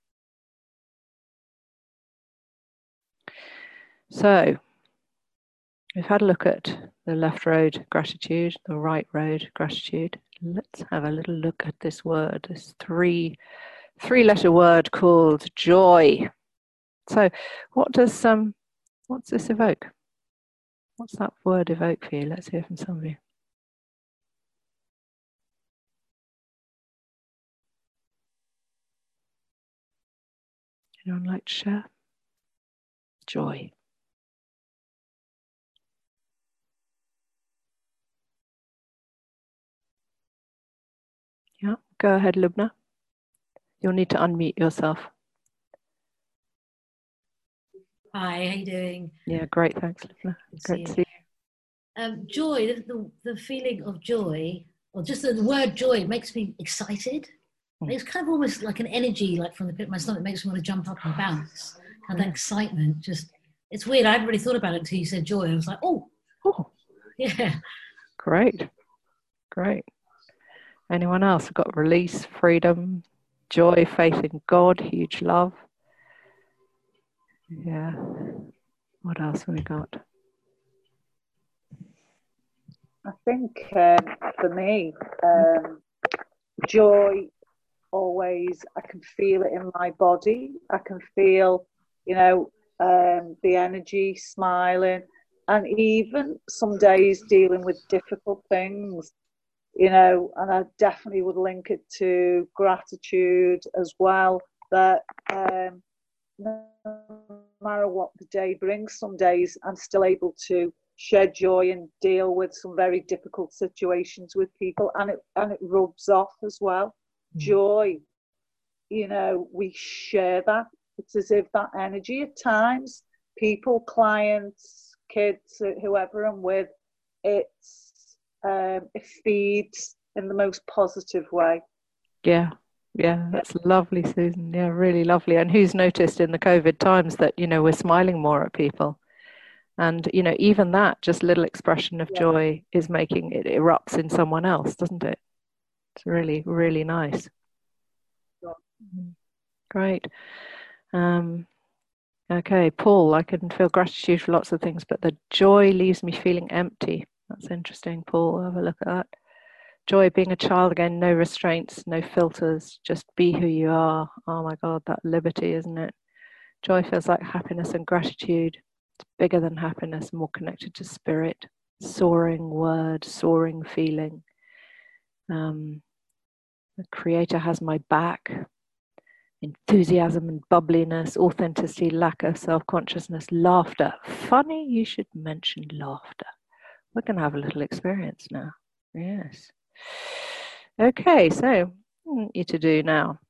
So, we've had a look at the left road, gratitude, the right road, gratitude. Let's have a little look at this word, this three, three-letter word called joy. So, what does um, what's this evoke? What's that word evoke for you? Let's hear from some of you. Anyone like to share? Joy. Yeah, go ahead, Lubna. You'll need to unmute yourself. Hi, how you doing? Yeah, great, thanks, Lubna. Great to see you. Um, joy, the, the, the feeling of joy, or just the word joy, makes me excited. Mm. It's kind of almost like an energy, like from the pit of my stomach, it makes me want to jump up and bounce. And that excitement, just, it's weird. I hadn't really thought about it until you said joy. I was like, oh, oh, yeah. Great, great. Anyone else? We've got release, freedom, joy, faith in God, huge love. Yeah. What else have we got? I think um, for me, um, joy, always, I can feel it in my body. I can feel, you know, um, the energy, smiling, and even some days dealing with difficult things, you know, and I definitely would link it to gratitude as well, that um, no matter what the day brings, some days I'm still able to share joy and deal with some very difficult situations with people, and it and it rubs off as well. Mm. Joy, you know, we share that. It's as if that energy at times, people, clients, kids, whoever I'm with, it's um, it feeds in the most positive way. Yeah. Yeah, that's lovely, Susan. Yeah, really lovely. And who's noticed in the COVID times that, you know, we're smiling more at people? And, you know, even that just little expression of yeah. joy is making it erupts in someone else, doesn't it? It's really, really nice. Yeah. Great. Um, okay, Paul, I can feel gratitude for lots of things, but the joy leaves me feeling empty. That's interesting, Paul. Have a look at that. Joy, being a child again, no restraints, no filters, just be who you are. Oh my God, that liberty, isn't it? Joy feels like happiness and gratitude. It's bigger than happiness, more connected to spirit. Soaring word, soaring feeling. Um, the Creator has my back. Enthusiasm and bubbliness, authenticity, lack of self-consciousness, laughter. Funny you should mention laughter. We're going to have a little experience now. Yes. Okay, so what I want you to do now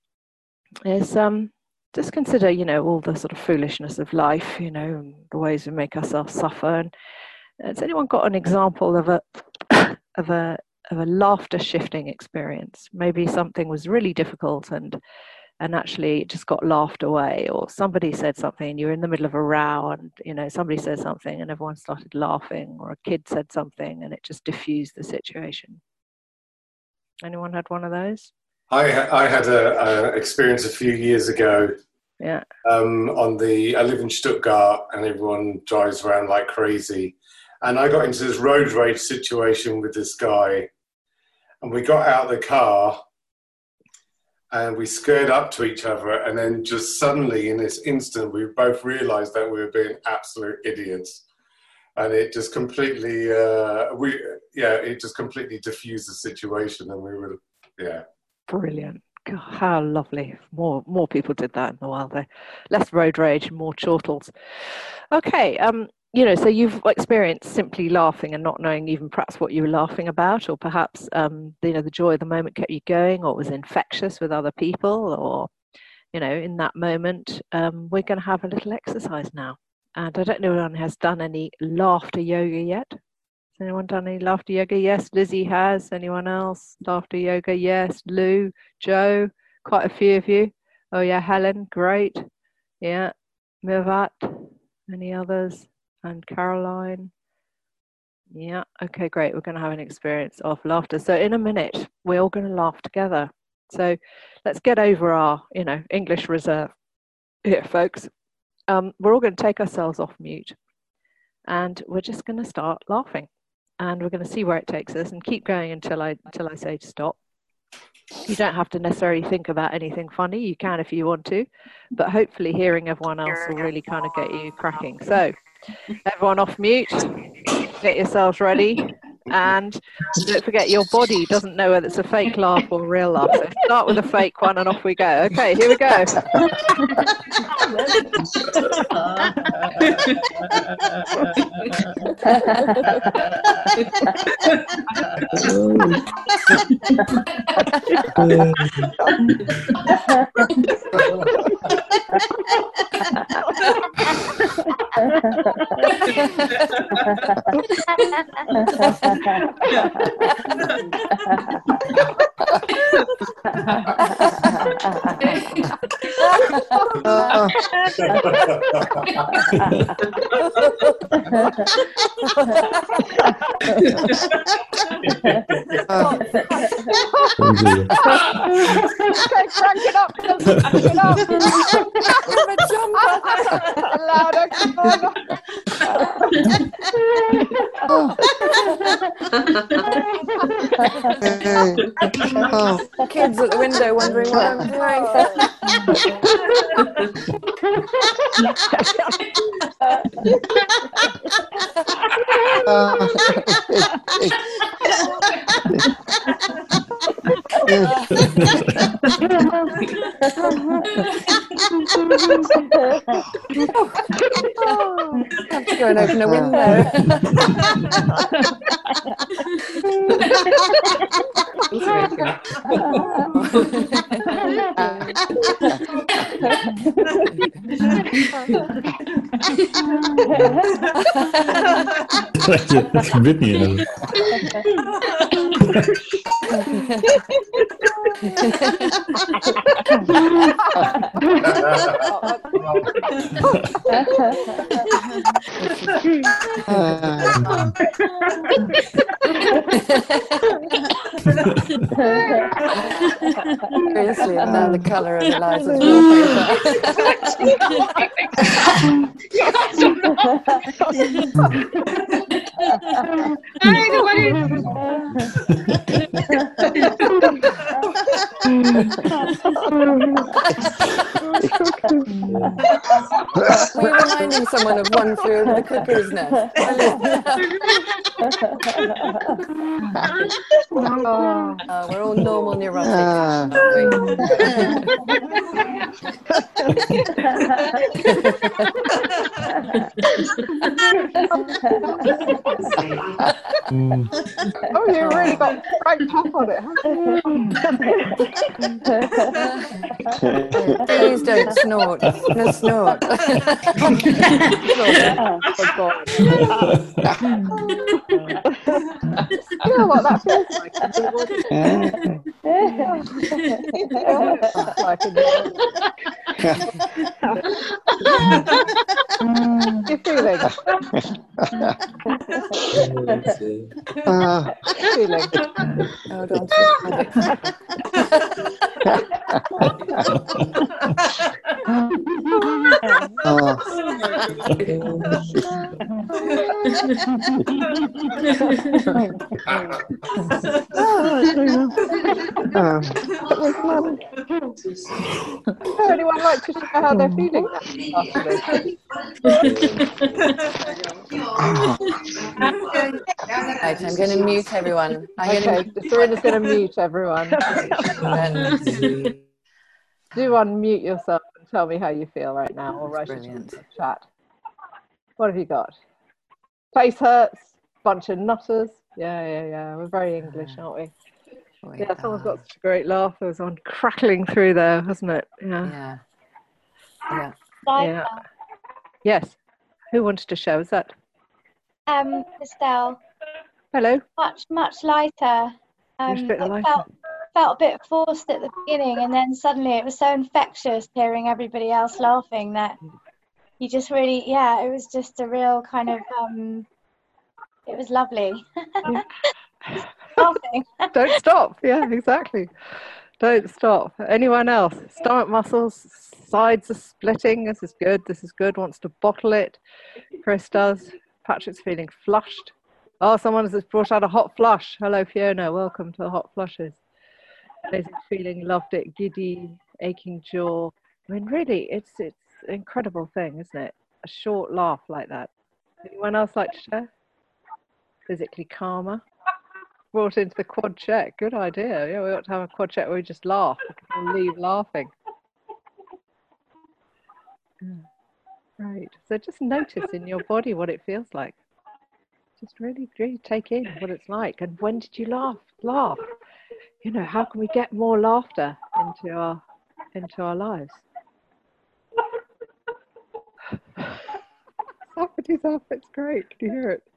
is um, just consider, you know, all the sort of foolishness of life, you know, and the ways we make ourselves suffer. And has anyone got an example of a of a of a laughter shifting experience? Maybe something was really difficult and and actually it just got laughed away, or somebody said something, you were in the middle of a row and, you know, somebody said something and everyone started laughing, or a kid said something and it just diffused the situation. Anyone had one of those? I, I had a, a experience a few years ago. Yeah. Um, on the, I live in Stuttgart and everyone drives around like crazy. And I got into this road rage situation with this guy, and we got out of the car and we squared up to each other, and then just suddenly in this instant we both realized that we were being absolute idiots, and it just completely uh we yeah it just completely diffused the situation, and we were yeah brilliant. God, how lovely. More more people did that in the world there. Less road rage, more chortles. Okay, um you know, so you've experienced simply laughing and not knowing even perhaps what you were laughing about, or perhaps, um, you know, the joy of the moment kept you going, or it was infectious with other people, or, you know, in that moment. Um, we're going to have a little exercise now. And I don't know if anyone has done any laughter yoga yet. Has anyone done any laughter yoga? Yes, Lizzie has. Anyone else? Laughter yoga? Yes. Lou, Joe, quite a few of you. Oh yeah, Helen, great. Yeah. Mirvat, any others? And Caroline. Yeah, okay, great. We're going to have an experience of laughter. So in a minute, we're all going to laugh together. So let's get over our, you know, English reserve here, folks. Um, we're all going to take ourselves off mute, and we're just going to start laughing, and we're going to see where it takes us, and keep going until I until I say to stop. You don't have to necessarily think about anything funny. You can if you want to, but hopefully hearing everyone else will really kind of get you cracking. So everyone off mute, get yourselves ready, and don't forget your body doesn't know whether it's a fake laugh or a real laugh. So start with a fake one and off we go. Okay, here we go. crank it up, crank it up. Give a jump. Louder, come on. Kids at the window wondering what I'm doing. Have to go and open a window. Dat gebeurt niet. Seriously, and now the colour of Eliza's wallpaper. We're reminding someone of one flew over the cuckoo's nest. Oh, oh, we're all normal neurotic. Uh. Oh, you really got right top on it, haven't you? Please don't snort. No snort. You know what that feels like? You're feeling? Uh, feeling? Hold on to Oh. Would anyone like to share how they're feeling after this? Right, I'm going to mute everyone. I'm Okay, Serena's going to mute everyone. Then... Do unmute yourself and tell me how you feel right now, or write it in the chat. What have you got? Face hurts, bunch of nutters. Yeah, yeah, yeah. We're very English, aren't we? Oh, yeah, yeah, someone's got such a great laugh. There was one crackling through there, wasn't it? Yeah. Yeah. Yeah. Yeah. Yes. Who wanted to share? Was that? Um, Estelle. Hello. Much, much lighter. Um, a bit it lighter. felt felt a bit forced at the beginning, and then suddenly it was so infectious hearing everybody else laughing that you just really, yeah, it was just a real kind of, um, it was lovely. Laughing. Don't stop. Yeah, exactly. Don't stop. Anyone else? Stomach muscles, sides are splitting. This is good. This is good. Wants to bottle it. Chris does. Patrick's feeling flushed. Oh, someone has brought out a hot flush. Hello, Fiona. Welcome to the hot flushes. Amazing feeling, loved it. Giddy, aching jaw. I mean, really, it's it's an incredible thing, isn't it? A short laugh like that. Anyone else like to share? Physically calmer. Brought into the quad check. Good idea. Yeah, we ought to have a quad check where we just laugh. We can all leave laughing. Yeah. Right. So just notice in your body what it feels like. Just really, really take in what it's like. And when did you laugh? Laugh. You know, how can we get more laughter into our into our lives? Somebody's off. It's great. Can you hear it?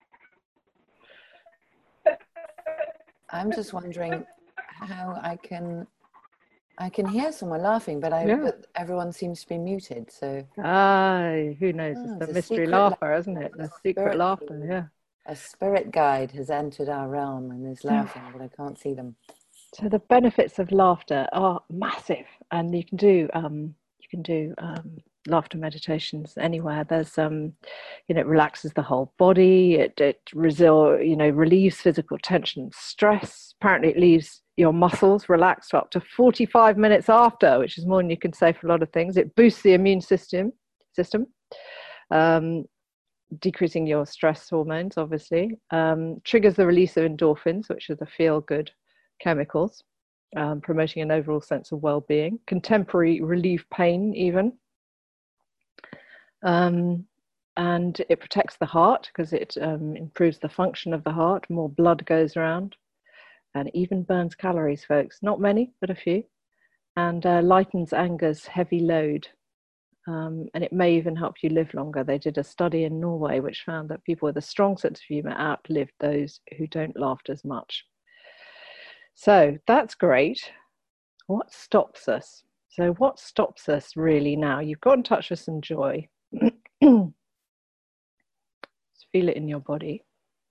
I'm just wondering how I can I can hear someone laughing, but I Yeah. but everyone seems to be muted. So Ah, who knows? Oh, It's it's the a mystery secret laughter, la- isn't it? The it's secret spirit. laughter. Yeah. A spirit guide has entered our realm and is laughing, but I can't see them. So the benefits of laughter are massive, and you can do um, you can do um, laughter meditations anywhere. There's um, you know, it relaxes the whole body. It it resil- you know relieves physical tension and stress. Apparently, it leaves your muscles relaxed for up to forty-five minutes after, which is more than you can say for a lot of things. It boosts the immune system system. Um, decreasing your stress hormones, obviously, um, triggers the release of endorphins, which are the feel-good chemicals, um, promoting an overall sense of well-being, contemporary relieve pain even, um, and it protects the heart because it um, improves the function of the heart, more blood goes around, and even burns calories, folks, not many, but a few, and uh, lightens anger's heavy load. Um, and it may even help you live longer. They did a study in Norway which found that people with a strong sense of humour outlived those who don't laugh as much. So that's great. What stops us? So what stops us really now? You've got in touch with some joy. Just feel it in your body.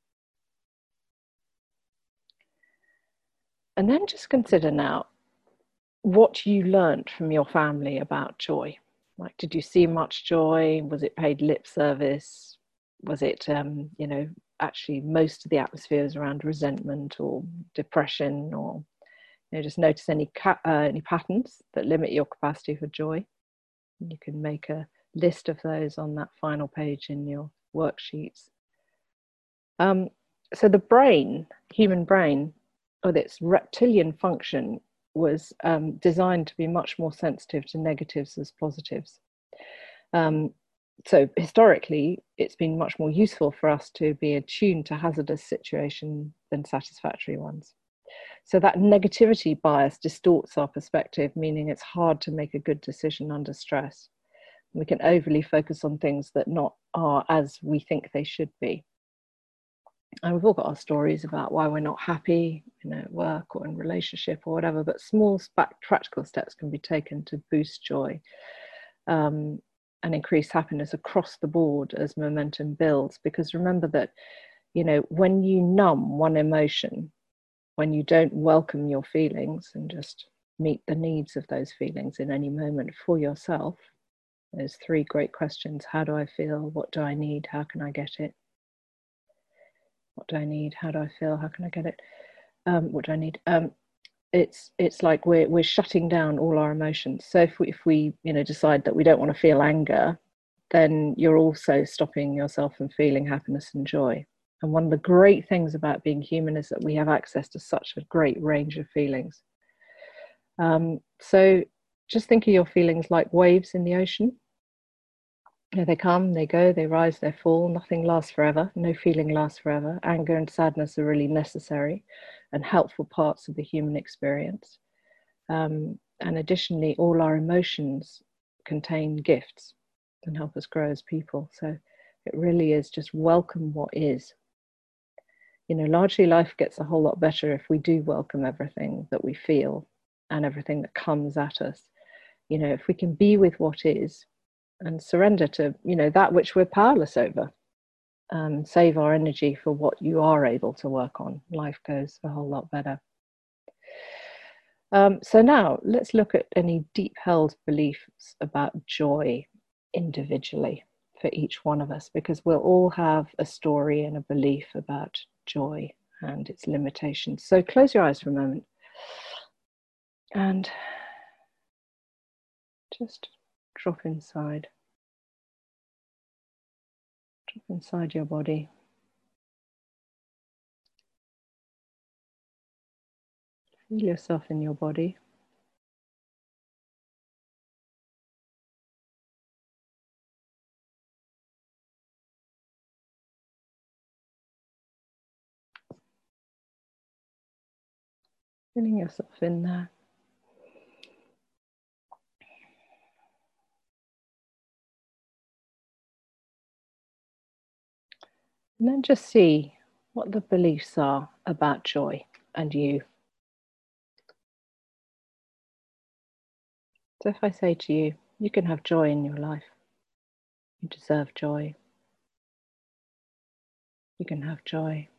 And then just consider now what you learned from your family about joy. Like, did you see much joy? Was it paid lip service? Was it, um, you know, actually most of the atmosphere is around resentment or depression, or, you know, just notice any ca- uh, any patterns that limit your capacity for joy. You can make a list of those on that final page in your worksheets. Um, so the brain, human brain, with its reptilian function, was um, designed to be much more sensitive to negatives as positives. Um, so historically, it's been much more useful for us to be attuned to hazardous situations than satisfactory ones. So that negativity bias distorts our perspective, meaning it's hard to make a good decision under stress. We can overly focus on things that not are as we think they should be. And we've all got our stories about why we're not happy, you know, at work or in relationship or whatever, but small practical steps can be taken to boost joy um, and increase happiness across the board as momentum builds. Because remember that, you know, when you numb one emotion, when you don't welcome your feelings and just meet the needs of those feelings in any moment for yourself, there's three great questions. How do I feel? What do I need? How can I get it? What do I need? How do I feel? How can I get it? Um, what do I need? Um, it's it's like we're we're shutting down all our emotions. So if we if we you know decide that we don't want to feel anger, then you're also stopping yourself from feeling happiness and joy. And one of the great things about being human is that we have access to such a great range of feelings. Um, so just think of your feelings like waves in the ocean. You know, they come, they go, they rise, they fall. Nothing lasts forever. No feeling lasts forever. Anger and sadness are really necessary and helpful parts of the human experience. Um, and additionally, all our emotions contain gifts and help us grow as people. So it really is just welcome what is. You know, largely life gets a whole lot better if we do welcome everything that we feel and everything that comes at us. You know, if we can be with what is, and surrender to, you know, that which we're powerless over. Um, save our energy for what you are able to work on. Life goes a whole lot better. Um, so now let's look at any deep held beliefs about joy individually for each one of us, because we'll all have a story and a belief about joy and its limitations. So close your eyes for a moment and just drop inside. Drop inside your body. Feel yourself in your body. Feeling yourself in there. And then just see what the beliefs are about joy and you. So if I say to you, you can have joy in your life. You deserve joy. You can have joy.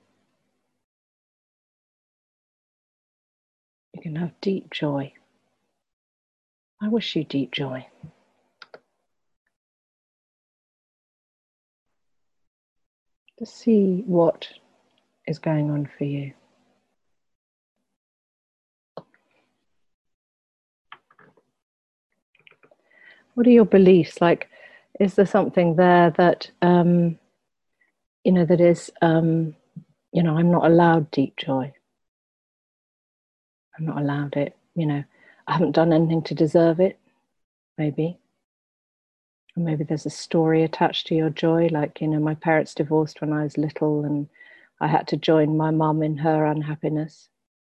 You can have deep joy. I wish you deep joy. To see what is going on for you. What are your beliefs? Like, is there something there that, um, you know, that is, um, you know, I'm not allowed deep joy. I'm not allowed it. You know, I haven't done anything to deserve it, maybe. Or maybe there's a story attached to your joy, like, you know, my parents divorced when I was little and I had to join my mum in her unhappiness.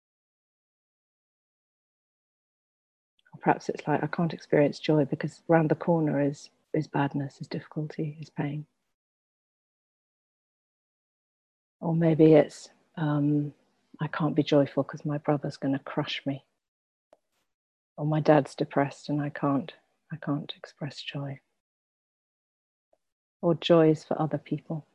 Or perhaps it's like, I can't experience joy because around the corner is, is badness, is difficulty, is pain. Or maybe it's, um, I can't be joyful because my brother's going to crush me. Or my dad's depressed and I can't, I can't express joy. Or joy is for other people.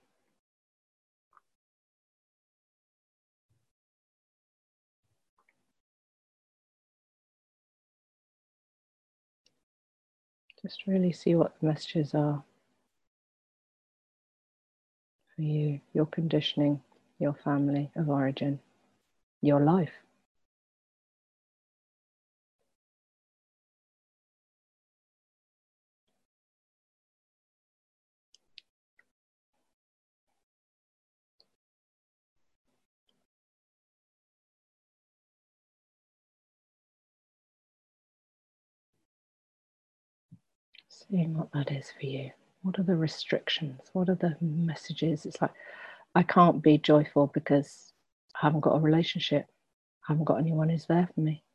Just really see what the messages are for you, your conditioning, your family of origin, your life. Seeing what that is for you. What are the restrictions? What are the messages? It's like, I can't be joyful because I haven't got a relationship. I haven't got anyone who's there for me.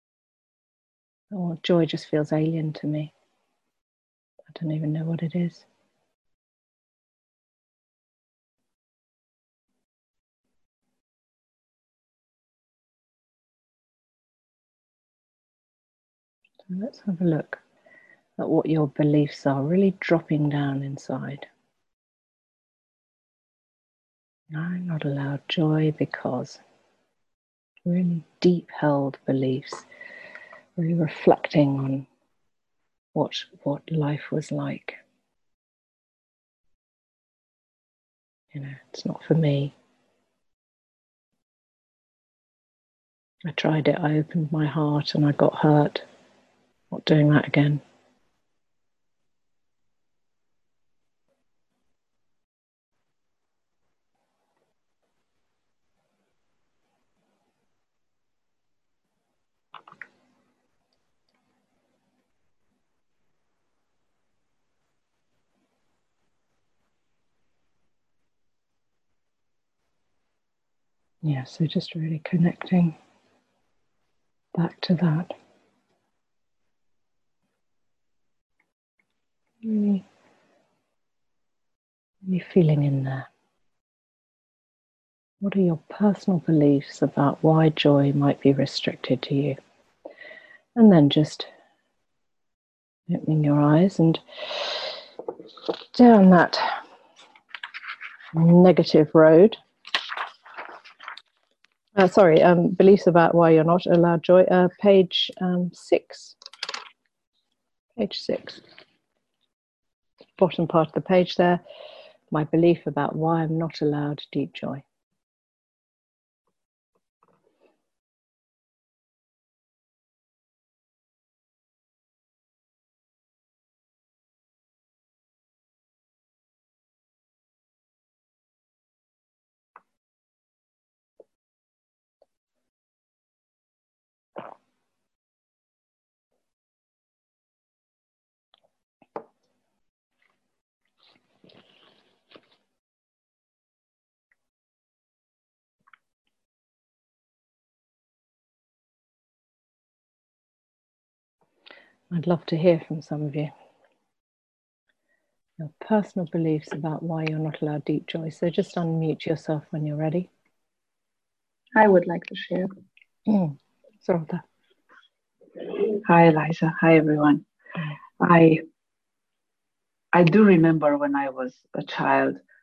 Or joy just feels alien to me. I don't even know what it is. So let's have a look at what your beliefs are, really dropping down inside. I'm not allowed joy because really deep held beliefs, really reflecting on what, what life was like. You know, it's not for me. I tried it, I opened my heart and I got hurt. Not doing that again. Yeah, so just really connecting back to that. Really, really feeling in there. What are your personal beliefs about why joy might be restricted to you? And then just opening your eyes and down that negative road. Uh, sorry, um, beliefs about why you're not allowed joy. Uh, page um, six. Page six. Bottom part of the page there. My belief about why I'm not allowed deep joy. I'd love to hear from some of you. Your personal beliefs about why you're not allowed deep joy. So just unmute yourself when you're ready. I would like to share. Mm. Sarota. Hi, Eliza. Hi, everyone. I I do remember when I was a child,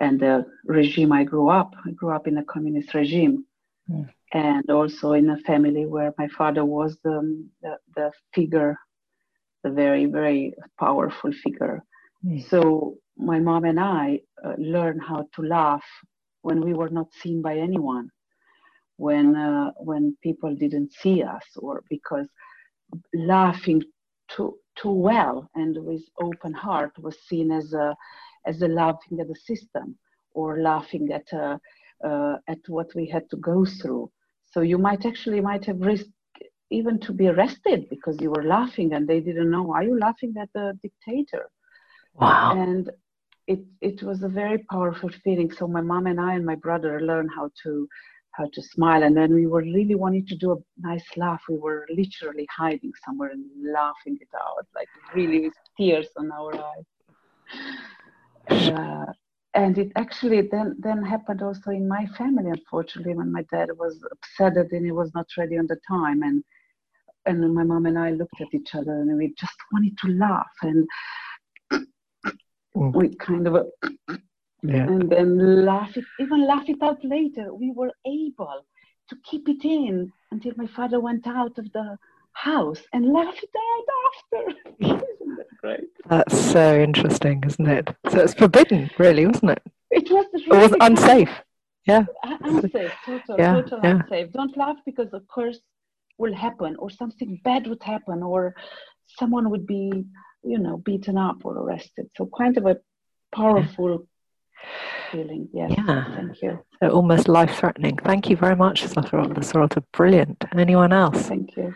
and the regime I grew up. I grew up in a communist regime, mm. and also in a family where my father was the, the, the figure, the very, very powerful figure. Mm. So my mom and I uh, learned how to laugh when we were not seen by anyone, when uh, when people didn't see us, or because laughing too too well and with open heart was seen as a as a laughing at the system, or laughing at uh, uh, at what we had to go through. So you might actually might have risked even to be arrested because you were laughing and they didn't know, are you laughing at the dictator? Wow. And it it was a very powerful feeling. So my mom and I and my brother learned how to how to smile, and then we were really wanting to do a nice laugh. We were literally hiding somewhere and laughing it out, like really with tears on our eyes. Uh, and it actually then then happened also in my family, unfortunately, when my dad was upset that he was not ready on the time, and and my mom and I looked at each other and we just wanted to laugh, and mm. we kind of yeah. and then laugh it, even laugh it out later. We were able to keep it in until my father went out of the house and laugh it out after. Isn't that great? That's so interesting, isn't it? So it's forbidden, really, wasn't it? It was really it was unsafe. Yeah. Unsafe, total, yeah, total yeah. unsafe. Don't laugh because a curse will happen, or something bad would happen, or someone would be, you know, beaten up or arrested. So kind of a powerful feeling. Yes. Yeah. Thank you. So almost life-threatening. Thank you very much, Sarota. Brilliant. Anyone else? Thank you.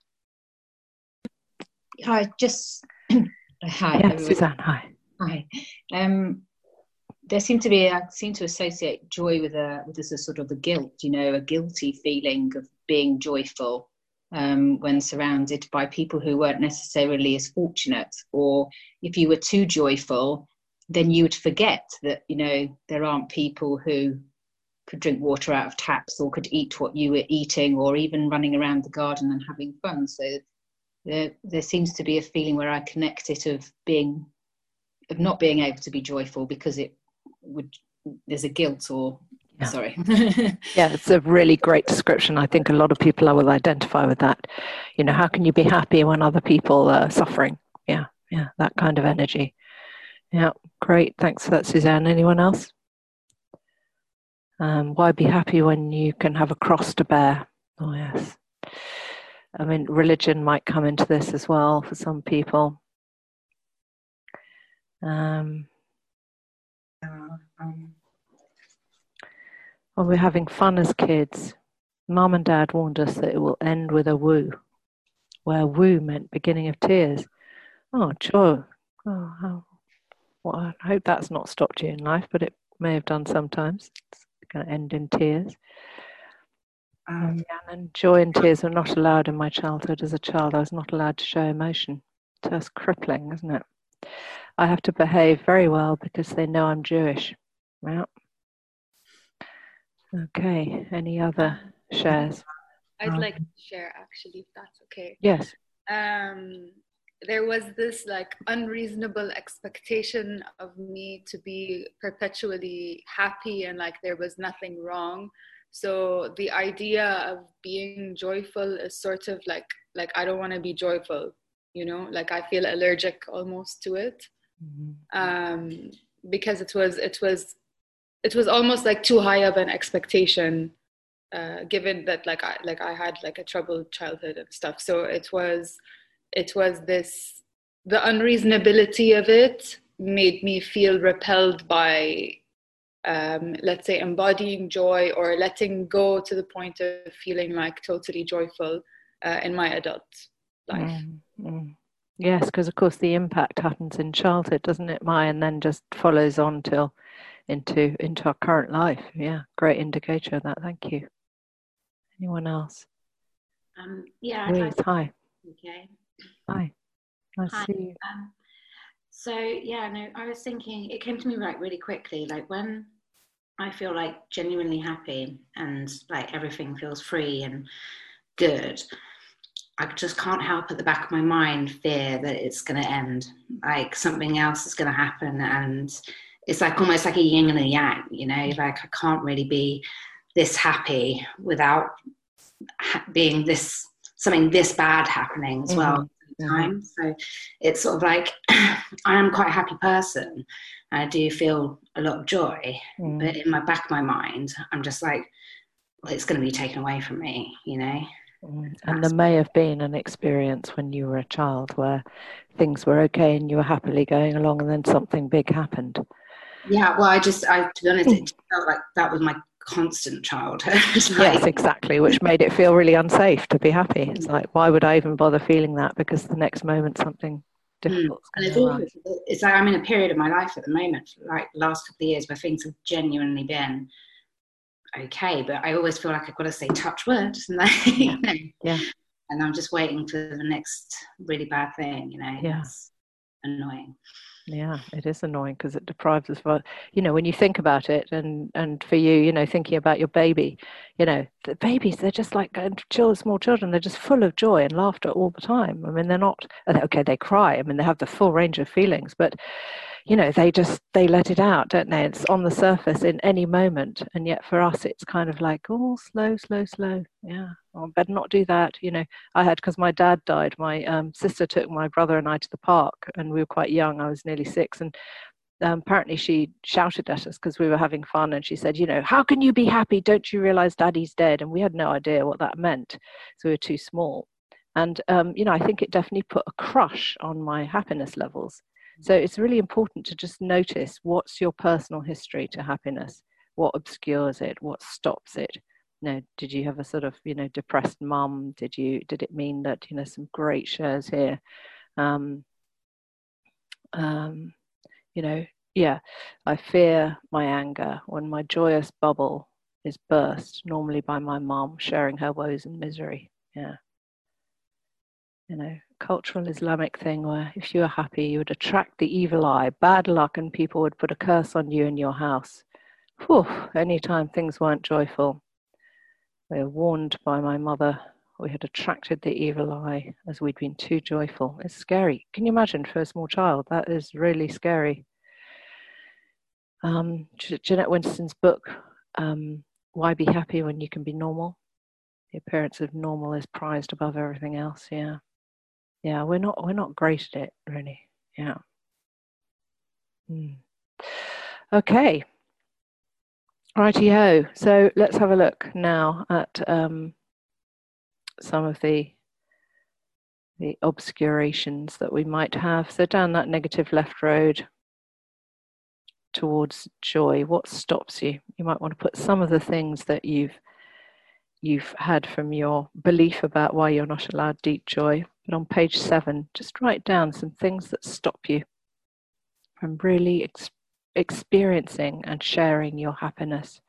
Hi, just hi. Yes, Suzanne. Hi. Hi. Um, there seemed to be I seem to associate joy with a with this a sort of a guilt, you know, a guilty feeling of being joyful um, when surrounded by people who weren't necessarily as fortunate, or if you were too joyful, then you would forget that, you know, there aren't people who could drink water out of taps or could eat what you were eating, or even running around the garden and having fun. So there, there seems to be a feeling where I connect it of being, of not being able to be joyful because it would, there's a guilt or, yeah. sorry. Yeah, it's a really great description. I think a lot of people will identify with that. You know, how can you be happy when other people are suffering? Yeah, yeah, that kind of energy. Yeah, great. Thanks for that, Suzanne. Anyone else? Um, why be happy when you can have a cross to bear? Oh, yes. I mean, religion might come into this as well for some people. Um, um, when we're having fun as kids, Mum and Dad warned us that it will end with a woo, where woo meant beginning of tears. Oh, joy. Oh, how, well, I hope that's not stopped you in life, but it may have done sometimes. It's going to end in tears. Um, yeah, and joy and tears were not allowed in my childhood. As a child, I was not allowed to show emotion. So that's crippling, isn't it? I have to behave very well because they know I'm Jewish. Yeah. Okay, any other shares? I'd like to share, actually, if that's okay. Yes. Um, there was this like unreasonable expectation of me to be perpetually happy and like there was nothing wrong. So the idea of being joyful is sort of like, like I don't want to be joyful, you know, like I feel allergic almost to it. Mm-hmm. Um, because it was, it was, it was almost like too high of an expectation, uh, given that like I, like I had like a troubled childhood and stuff. So it was, it was this, the unreasonability of it made me feel repelled by, um, let's say, embodying joy or letting go to the point of feeling like totally joyful uh, in my adult life. Mm-hmm. Yes, because of course the impact happens in childhood, doesn't it, Mai, and then just follows on till into into our current life. Yeah, great indicator of that. Thank you. Anyone else? Um, yeah. Please, like to... hi. Okay. Hi. Nice Hi. to see you. Um, so yeah, no, I was thinking, it came to me like really quickly, like when I feel like genuinely happy and like everything feels free and good, I just can't help at the back of my mind fear that it's going to end, like something else is going to happen and it's like almost like a yin and a yang, you know, like I can't really be this happy without ha- being this, something this bad happening as well at the time. So it's sort of like, I am quite a happy person. I do feel a lot of joy, Mm. but in my back of my mind, I'm just like, well, it's going to be taken away from me, you know. Mm. And there may have been an experience when you were a child where things were okay and you were happily going along, and then something big happened. Yeah, well, I just, I to be honest, it felt like that was my constant childhood. Like, Yes, exactly, which made it feel really unsafe to be happy. It's like, why would I even bother feeling that? Because the next moment something difficult and is it's going to all, arise. it's like I'm in a period of my life at the moment, like the last couple of years, where things have genuinely been okay, but I always feel like I've got to say touch wood, and like, Yeah. you know, Yeah. and I'm just waiting for the next really bad thing, you know. Yeah. That's annoying. Yeah, it is annoying because it deprives us of, you know, when you think about it, and and for you, you know, thinking about your baby, you know, the babies, they're just like children, small children, they're just full of joy and laughter all the time. I mean, they're not, okay, they cry, I mean, they have the full range of feelings, but, you know, they just, they let it out, don't they? It's on the surface in any moment. And yet for us, it's kind of like, oh, slow, slow, slow. Yeah, I better not do that. You know, I had, because my dad died, my um, sister took my brother and I to the park, and we were quite young. I was nearly six. And um, apparently she shouted at us because we were having fun. And she said, you know, how can you be happy? Don't you realize daddy's dead? And we had no idea what that meant. So we were too small. And, um, you know, I think it definitely put a crush on my happiness levels. So it's really important to just notice what's your personal history to happiness, what obscures it, what stops it. You know, did you have a sort of, you know, depressed mum? Did you, did it mean that, you know, some great shares here? Um, um, you know, yeah, I fear my anger when my joyous bubble is burst, normally by my mum sharing her woes and misery. Yeah. You know, cultural Islamic thing where if you were happy, you would attract the evil eye, bad luck, and people would put a curse on you and your house. Whew, anytime things weren't joyful. We were warned by my mother we had attracted the evil eye as we'd been too joyful. It's scary. Can you imagine for a small child? That is really scary. Um, Jeanette Winston's book, um, Why Be Happy When You Can Be Normal? The appearance of normal is prized above everything else, yeah. Yeah, we're not we're not great at it, really. Yeah. Mm. Okay. Righty-ho. So let's have a look now at um, some of the the obscurations that we might have. So down that negative left road towards joy, what stops you? You might want to put some of the things that you've you've had from your belief about why you're not allowed deep joy. But on page seven, just write down some things that stop you from really ex- experiencing and sharing your happiness.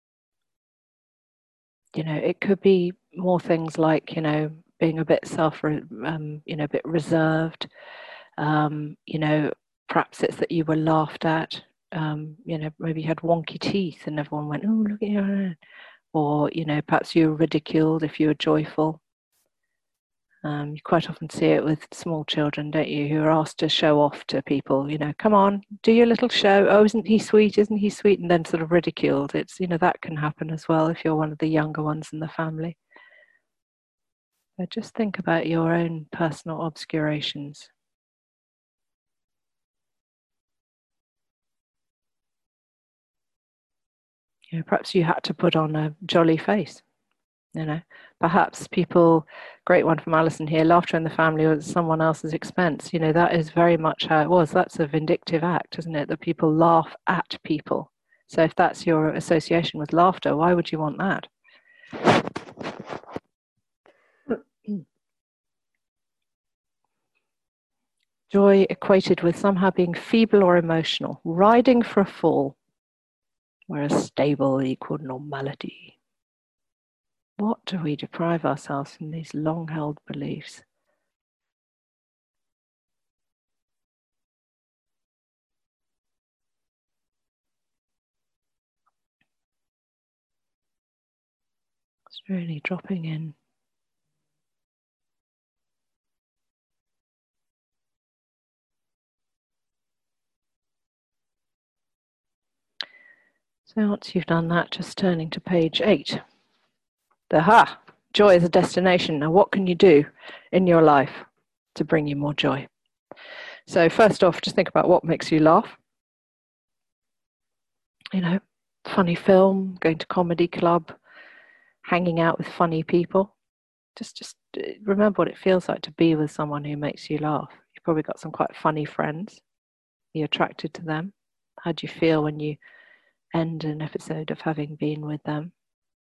You know, it could be more things like, you know, being a bit self, um, you know, a bit reserved. Um, you know, perhaps it's that you were laughed at. Um, you know, maybe you had wonky teeth and everyone went, oh, look at you. Or, you know, perhaps you were ridiculed if you were joyful. Um, you quite often see it with small children, don't you, who are asked to show off to people, you know, come on, do your little show. Oh, isn't he sweet? Isn't he sweet? And then sort of ridiculed. It's, you know, that can happen as well if you're one of the younger ones in the family. But just think about your own personal obscurations. You know, perhaps you had to put on a jolly face. You know, perhaps people, great one from Alison here, laughter in the family was at someone else's expense. You know, that is very much how it was. That's a vindictive act, isn't it? That people laugh at people. So if that's your association with laughter, why would you want that? Joy equated with somehow being feeble or emotional, riding for a fall, whereas stable equaled normality. What do we deprive ourselves from these long-held beliefs? It's really dropping in. So once you've done that, just turning to page eight. The ha, joy is a destination. Now what can you do in your life to bring you more joy? So first off, just think about what makes you laugh. You know, funny film, going to comedy club, hanging out with funny people. Just, just remember what it feels like to be with someone who makes you laugh. You've probably got some quite funny friends. You're attracted to them. How do you feel when you end an episode of having been with them?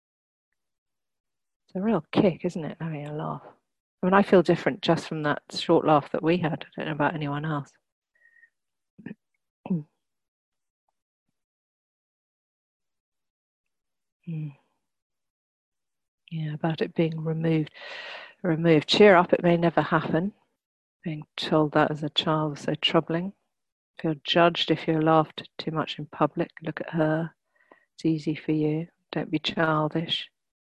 It's a real kick, isn't it, having a laugh? I mean, I feel different just from that short laugh that we had. I don't know about anyone else. mm. Yeah, about it being removed. Removed. Cheer up, it may never happen. Being told that as a child was so troubling. Feel judged if you laughed too much in public. Look at her. It's easy for you. Don't be childish.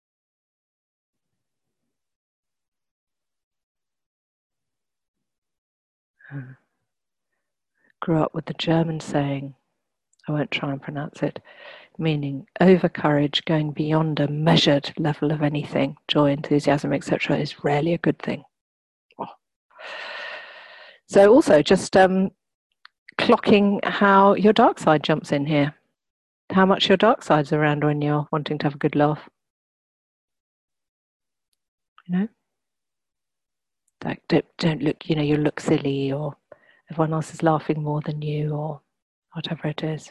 Grew up with the German saying, I won't try and pronounce it, meaning over courage, going beyond a measured level of anything, joy, enthusiasm, et cetera, is rarely a good thing. Oh. So also just um, clocking how your dark side jumps in here. How much your dark side's around when you're wanting to have a good laugh. You know? Like don't, don't look, you know, you look silly, or everyone else is laughing more than you, or whatever it is.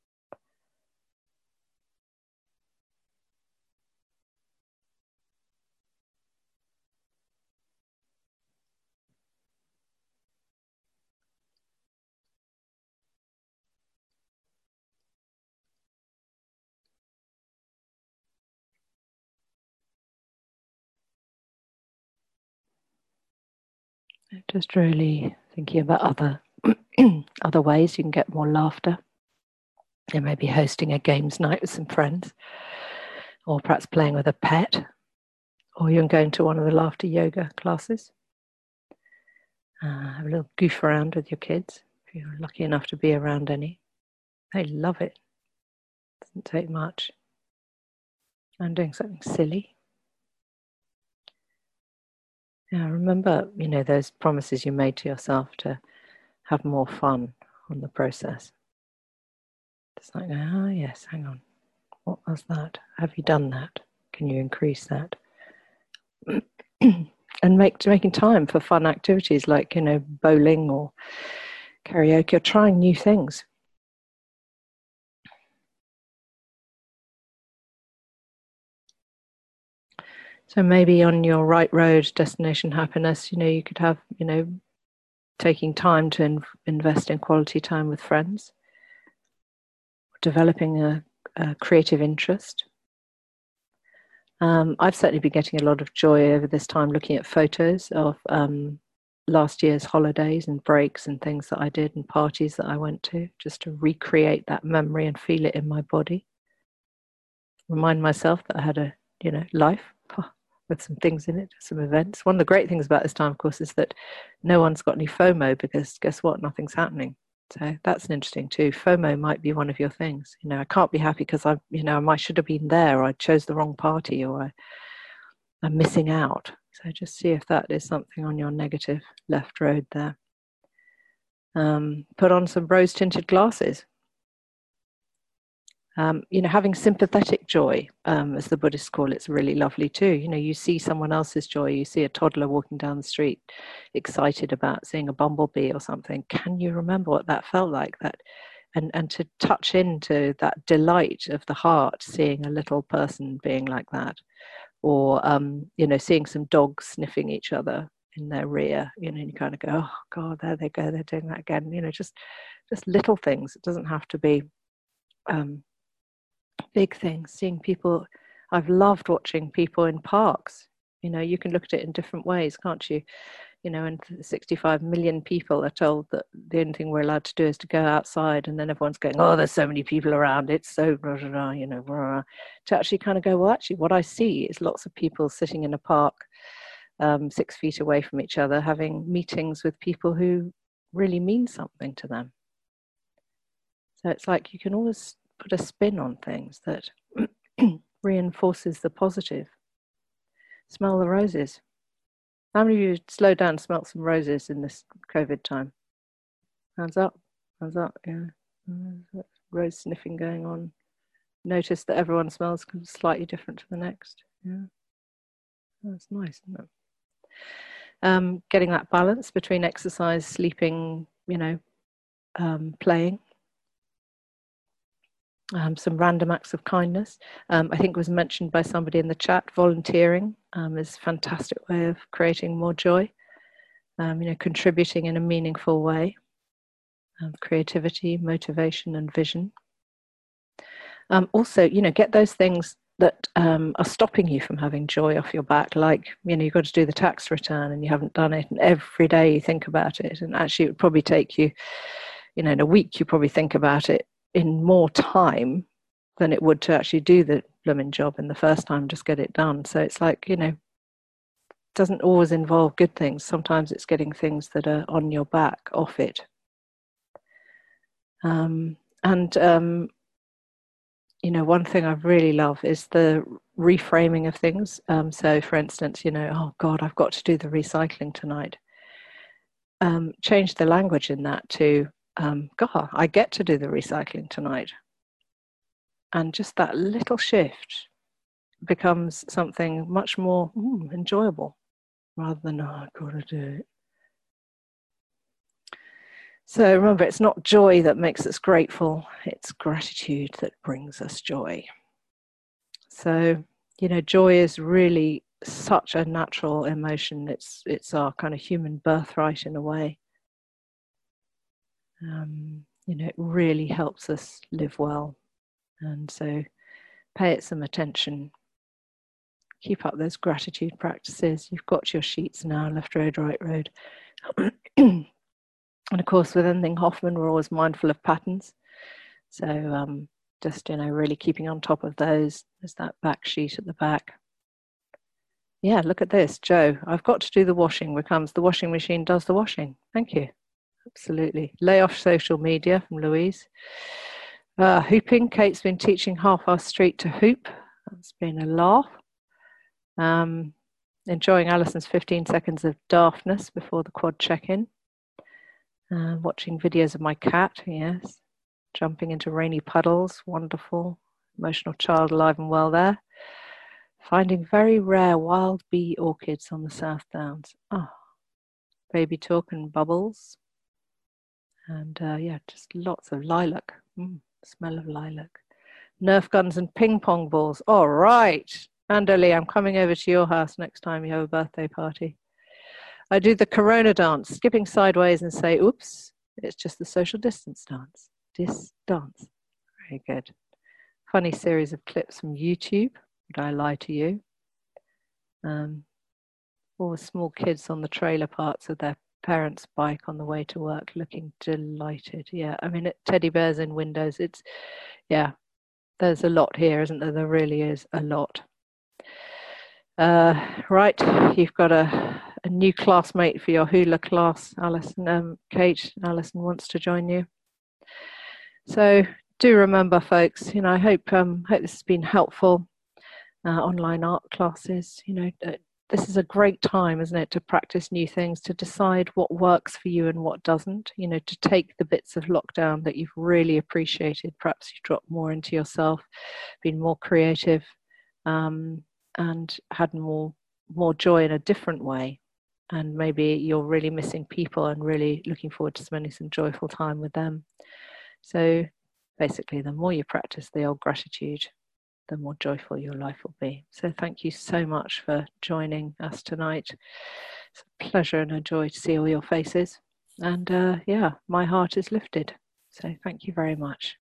Just really thinking about other other ways you can get more laughter. You may be hosting a games night with some friends, or perhaps playing with a pet, or you're going to one of the laughter yoga classes. Uh, have a little goof around with your kids, if you're lucky enough to be around any. They love it. Doesn't take much. I'm doing something silly. Yeah, remember, you know, those promises you made to yourself to have more fun on the process. It's like, ah, oh, yes, hang on. What was that? Have you done that? Can you increase that? And make making time for fun activities like, you know, bowling or karaoke, or trying new things. So maybe on your right road, destination happiness, you know, you could have, you know, taking time to in, invest in quality time with friends, developing a, a creative interest. Um, I've certainly been getting a lot of joy over this time looking at photos of um, last year's holidays and breaks and things that I did and parties that I went to, just to recreate that memory and feel it in my body. Remind myself that I had a, you know, life with some things in it, some events. One of the great things about this time, of course, is that no one's got any FOMO, because guess what? Nothing's happening. So that's an interesting too. FOMO might be one of your things. You know, I can't be happy because I, you know, I should have been there, or I chose the wrong party, or I, I'm missing out. So just see if that is something on your negative left road there. Um, put on some rose-tinted glasses. Um, you know, having sympathetic joy, um, as the Buddhists call it, is really lovely too. You know, you see someone else's joy. You see a toddler walking down the street, excited about seeing a bumblebee or something. Can you remember what that felt like? That, and and to touch into that delight of the heart, seeing a little person being like that, or um, you know, seeing some dogs sniffing each other in their rear. You know, and you kind of go, oh God, there they go, they're doing that again. You know, just just little things. It doesn't have to be Um, big things. Seeing people, I've loved watching people in parks. You know, you can look at it in different ways, can't you? You know, and sixty-five million people are told that the only thing we're allowed to do is to go outside, and then everyone's going, oh, there's so many people around, it's so, blah, blah, blah, you know, blah, blah. To actually kind of go, well, actually, what I see is lots of people sitting in a park, um, six feet away from each other, having meetings with people who really mean something to them. So it's like you can always put a spin on things, that reinforces the positive. Smell the roses. How many of you slowed down and smelt some roses in this COVID time? Hands up, hands up, yeah. Rose sniffing going on. Notice that everyone smells slightly different to the next. Yeah, that's nice, isn't it? Um, getting that balance between exercise, sleeping, you know, um, playing. Um, some random acts of kindness. Um, I think was mentioned by somebody in the chat. Volunteering um, is a fantastic way of creating more joy. Um, you know, contributing in a meaningful way. Um, creativity, motivation, and vision. Um, also, you know, get those things that um, are stopping you from having joy off your back. Like, you know, you've got to do the tax return and you haven't done it, and every day you think about it. And actually, it would probably take you, you know, in a week you probably think about it in more time than it would to actually do the blooming job in the first time, just get it done. So it's like, you know, it doesn't always involve good things. Sometimes it's getting things that are on your back off it. Um, and, um, you know, one thing I really love is the reframing of things. Um, so, for instance, you know, oh God, I've got to do the recycling tonight. Um, change the language in that to, Um, God, I get to do the recycling tonight. And just that little shift becomes something much more mm, enjoyable rather than, oh, I've got to do it. So remember, it's not joy that makes us grateful, it's gratitude that brings us joy. So, you know, joy is really such a natural emotion. It's, it's our kind of human birthright in a way. Um, you know, it really helps us live well. And so pay it some attention. Keep up those gratitude practices. You've got your sheets now, left road, right road. And of course, with anything Hoffman, we're always mindful of patterns. So um, just, you know, really keeping on top of those. There's that back sheet at the back. Yeah, look at this, Joe. I've got to do the washing becomes the washing machine does the washing. Thank you. Absolutely. Lay off social media from Louise. Uh, hooping. Kate's been teaching half our street to hoop. That's been a laugh. Um, enjoying Alison's fifteen seconds of daftness before the quad check-in. Uh, watching videos of my cat, yes. Jumping into rainy puddles, wonderful. Emotional child alive and well there. Finding very rare wild bee orchids on the South Downs. Oh, baby talk and bubbles. And uh, yeah, just lots of lilac. Mm, smell of lilac. Nerf guns and ping pong balls. All right. Andoli, I'm coming over to your house next time you have a birthday party. I do the Corona dance, skipping sideways and say, oops, it's just the social distance dance. Dis dance. Very good. Funny series of clips from YouTube. Would I lie to you? Um, all the small kids on the trailer parts of their parents' bike on the way to work looking delighted. Yeah, I mean, it, teddy bears in windows. It's, yeah, there's a lot here, isn't there? There really is a lot. Uh, right, you've got a, a new classmate for your hula class, Alison. Um, Kate, Alison wants to join you. So do remember, folks, you know, I hope, um, hope this has been helpful. Uh, online art classes, you know, uh, this is a great time, isn't it, to practice new things, to decide what works for you and what doesn't, you know, to take the bits of lockdown that you've really appreciated. Perhaps you dropped more into yourself, been more creative, um, and had more, more joy in a different way. And maybe you're really missing people and really looking forward to spending some joyful time with them. So basically, the more you practice the old gratitude, the more joyful your life will be. So thank you so much for joining us tonight. It's a pleasure and a joy to see all your faces. And uh, yeah, my heart is lifted. So thank you very much.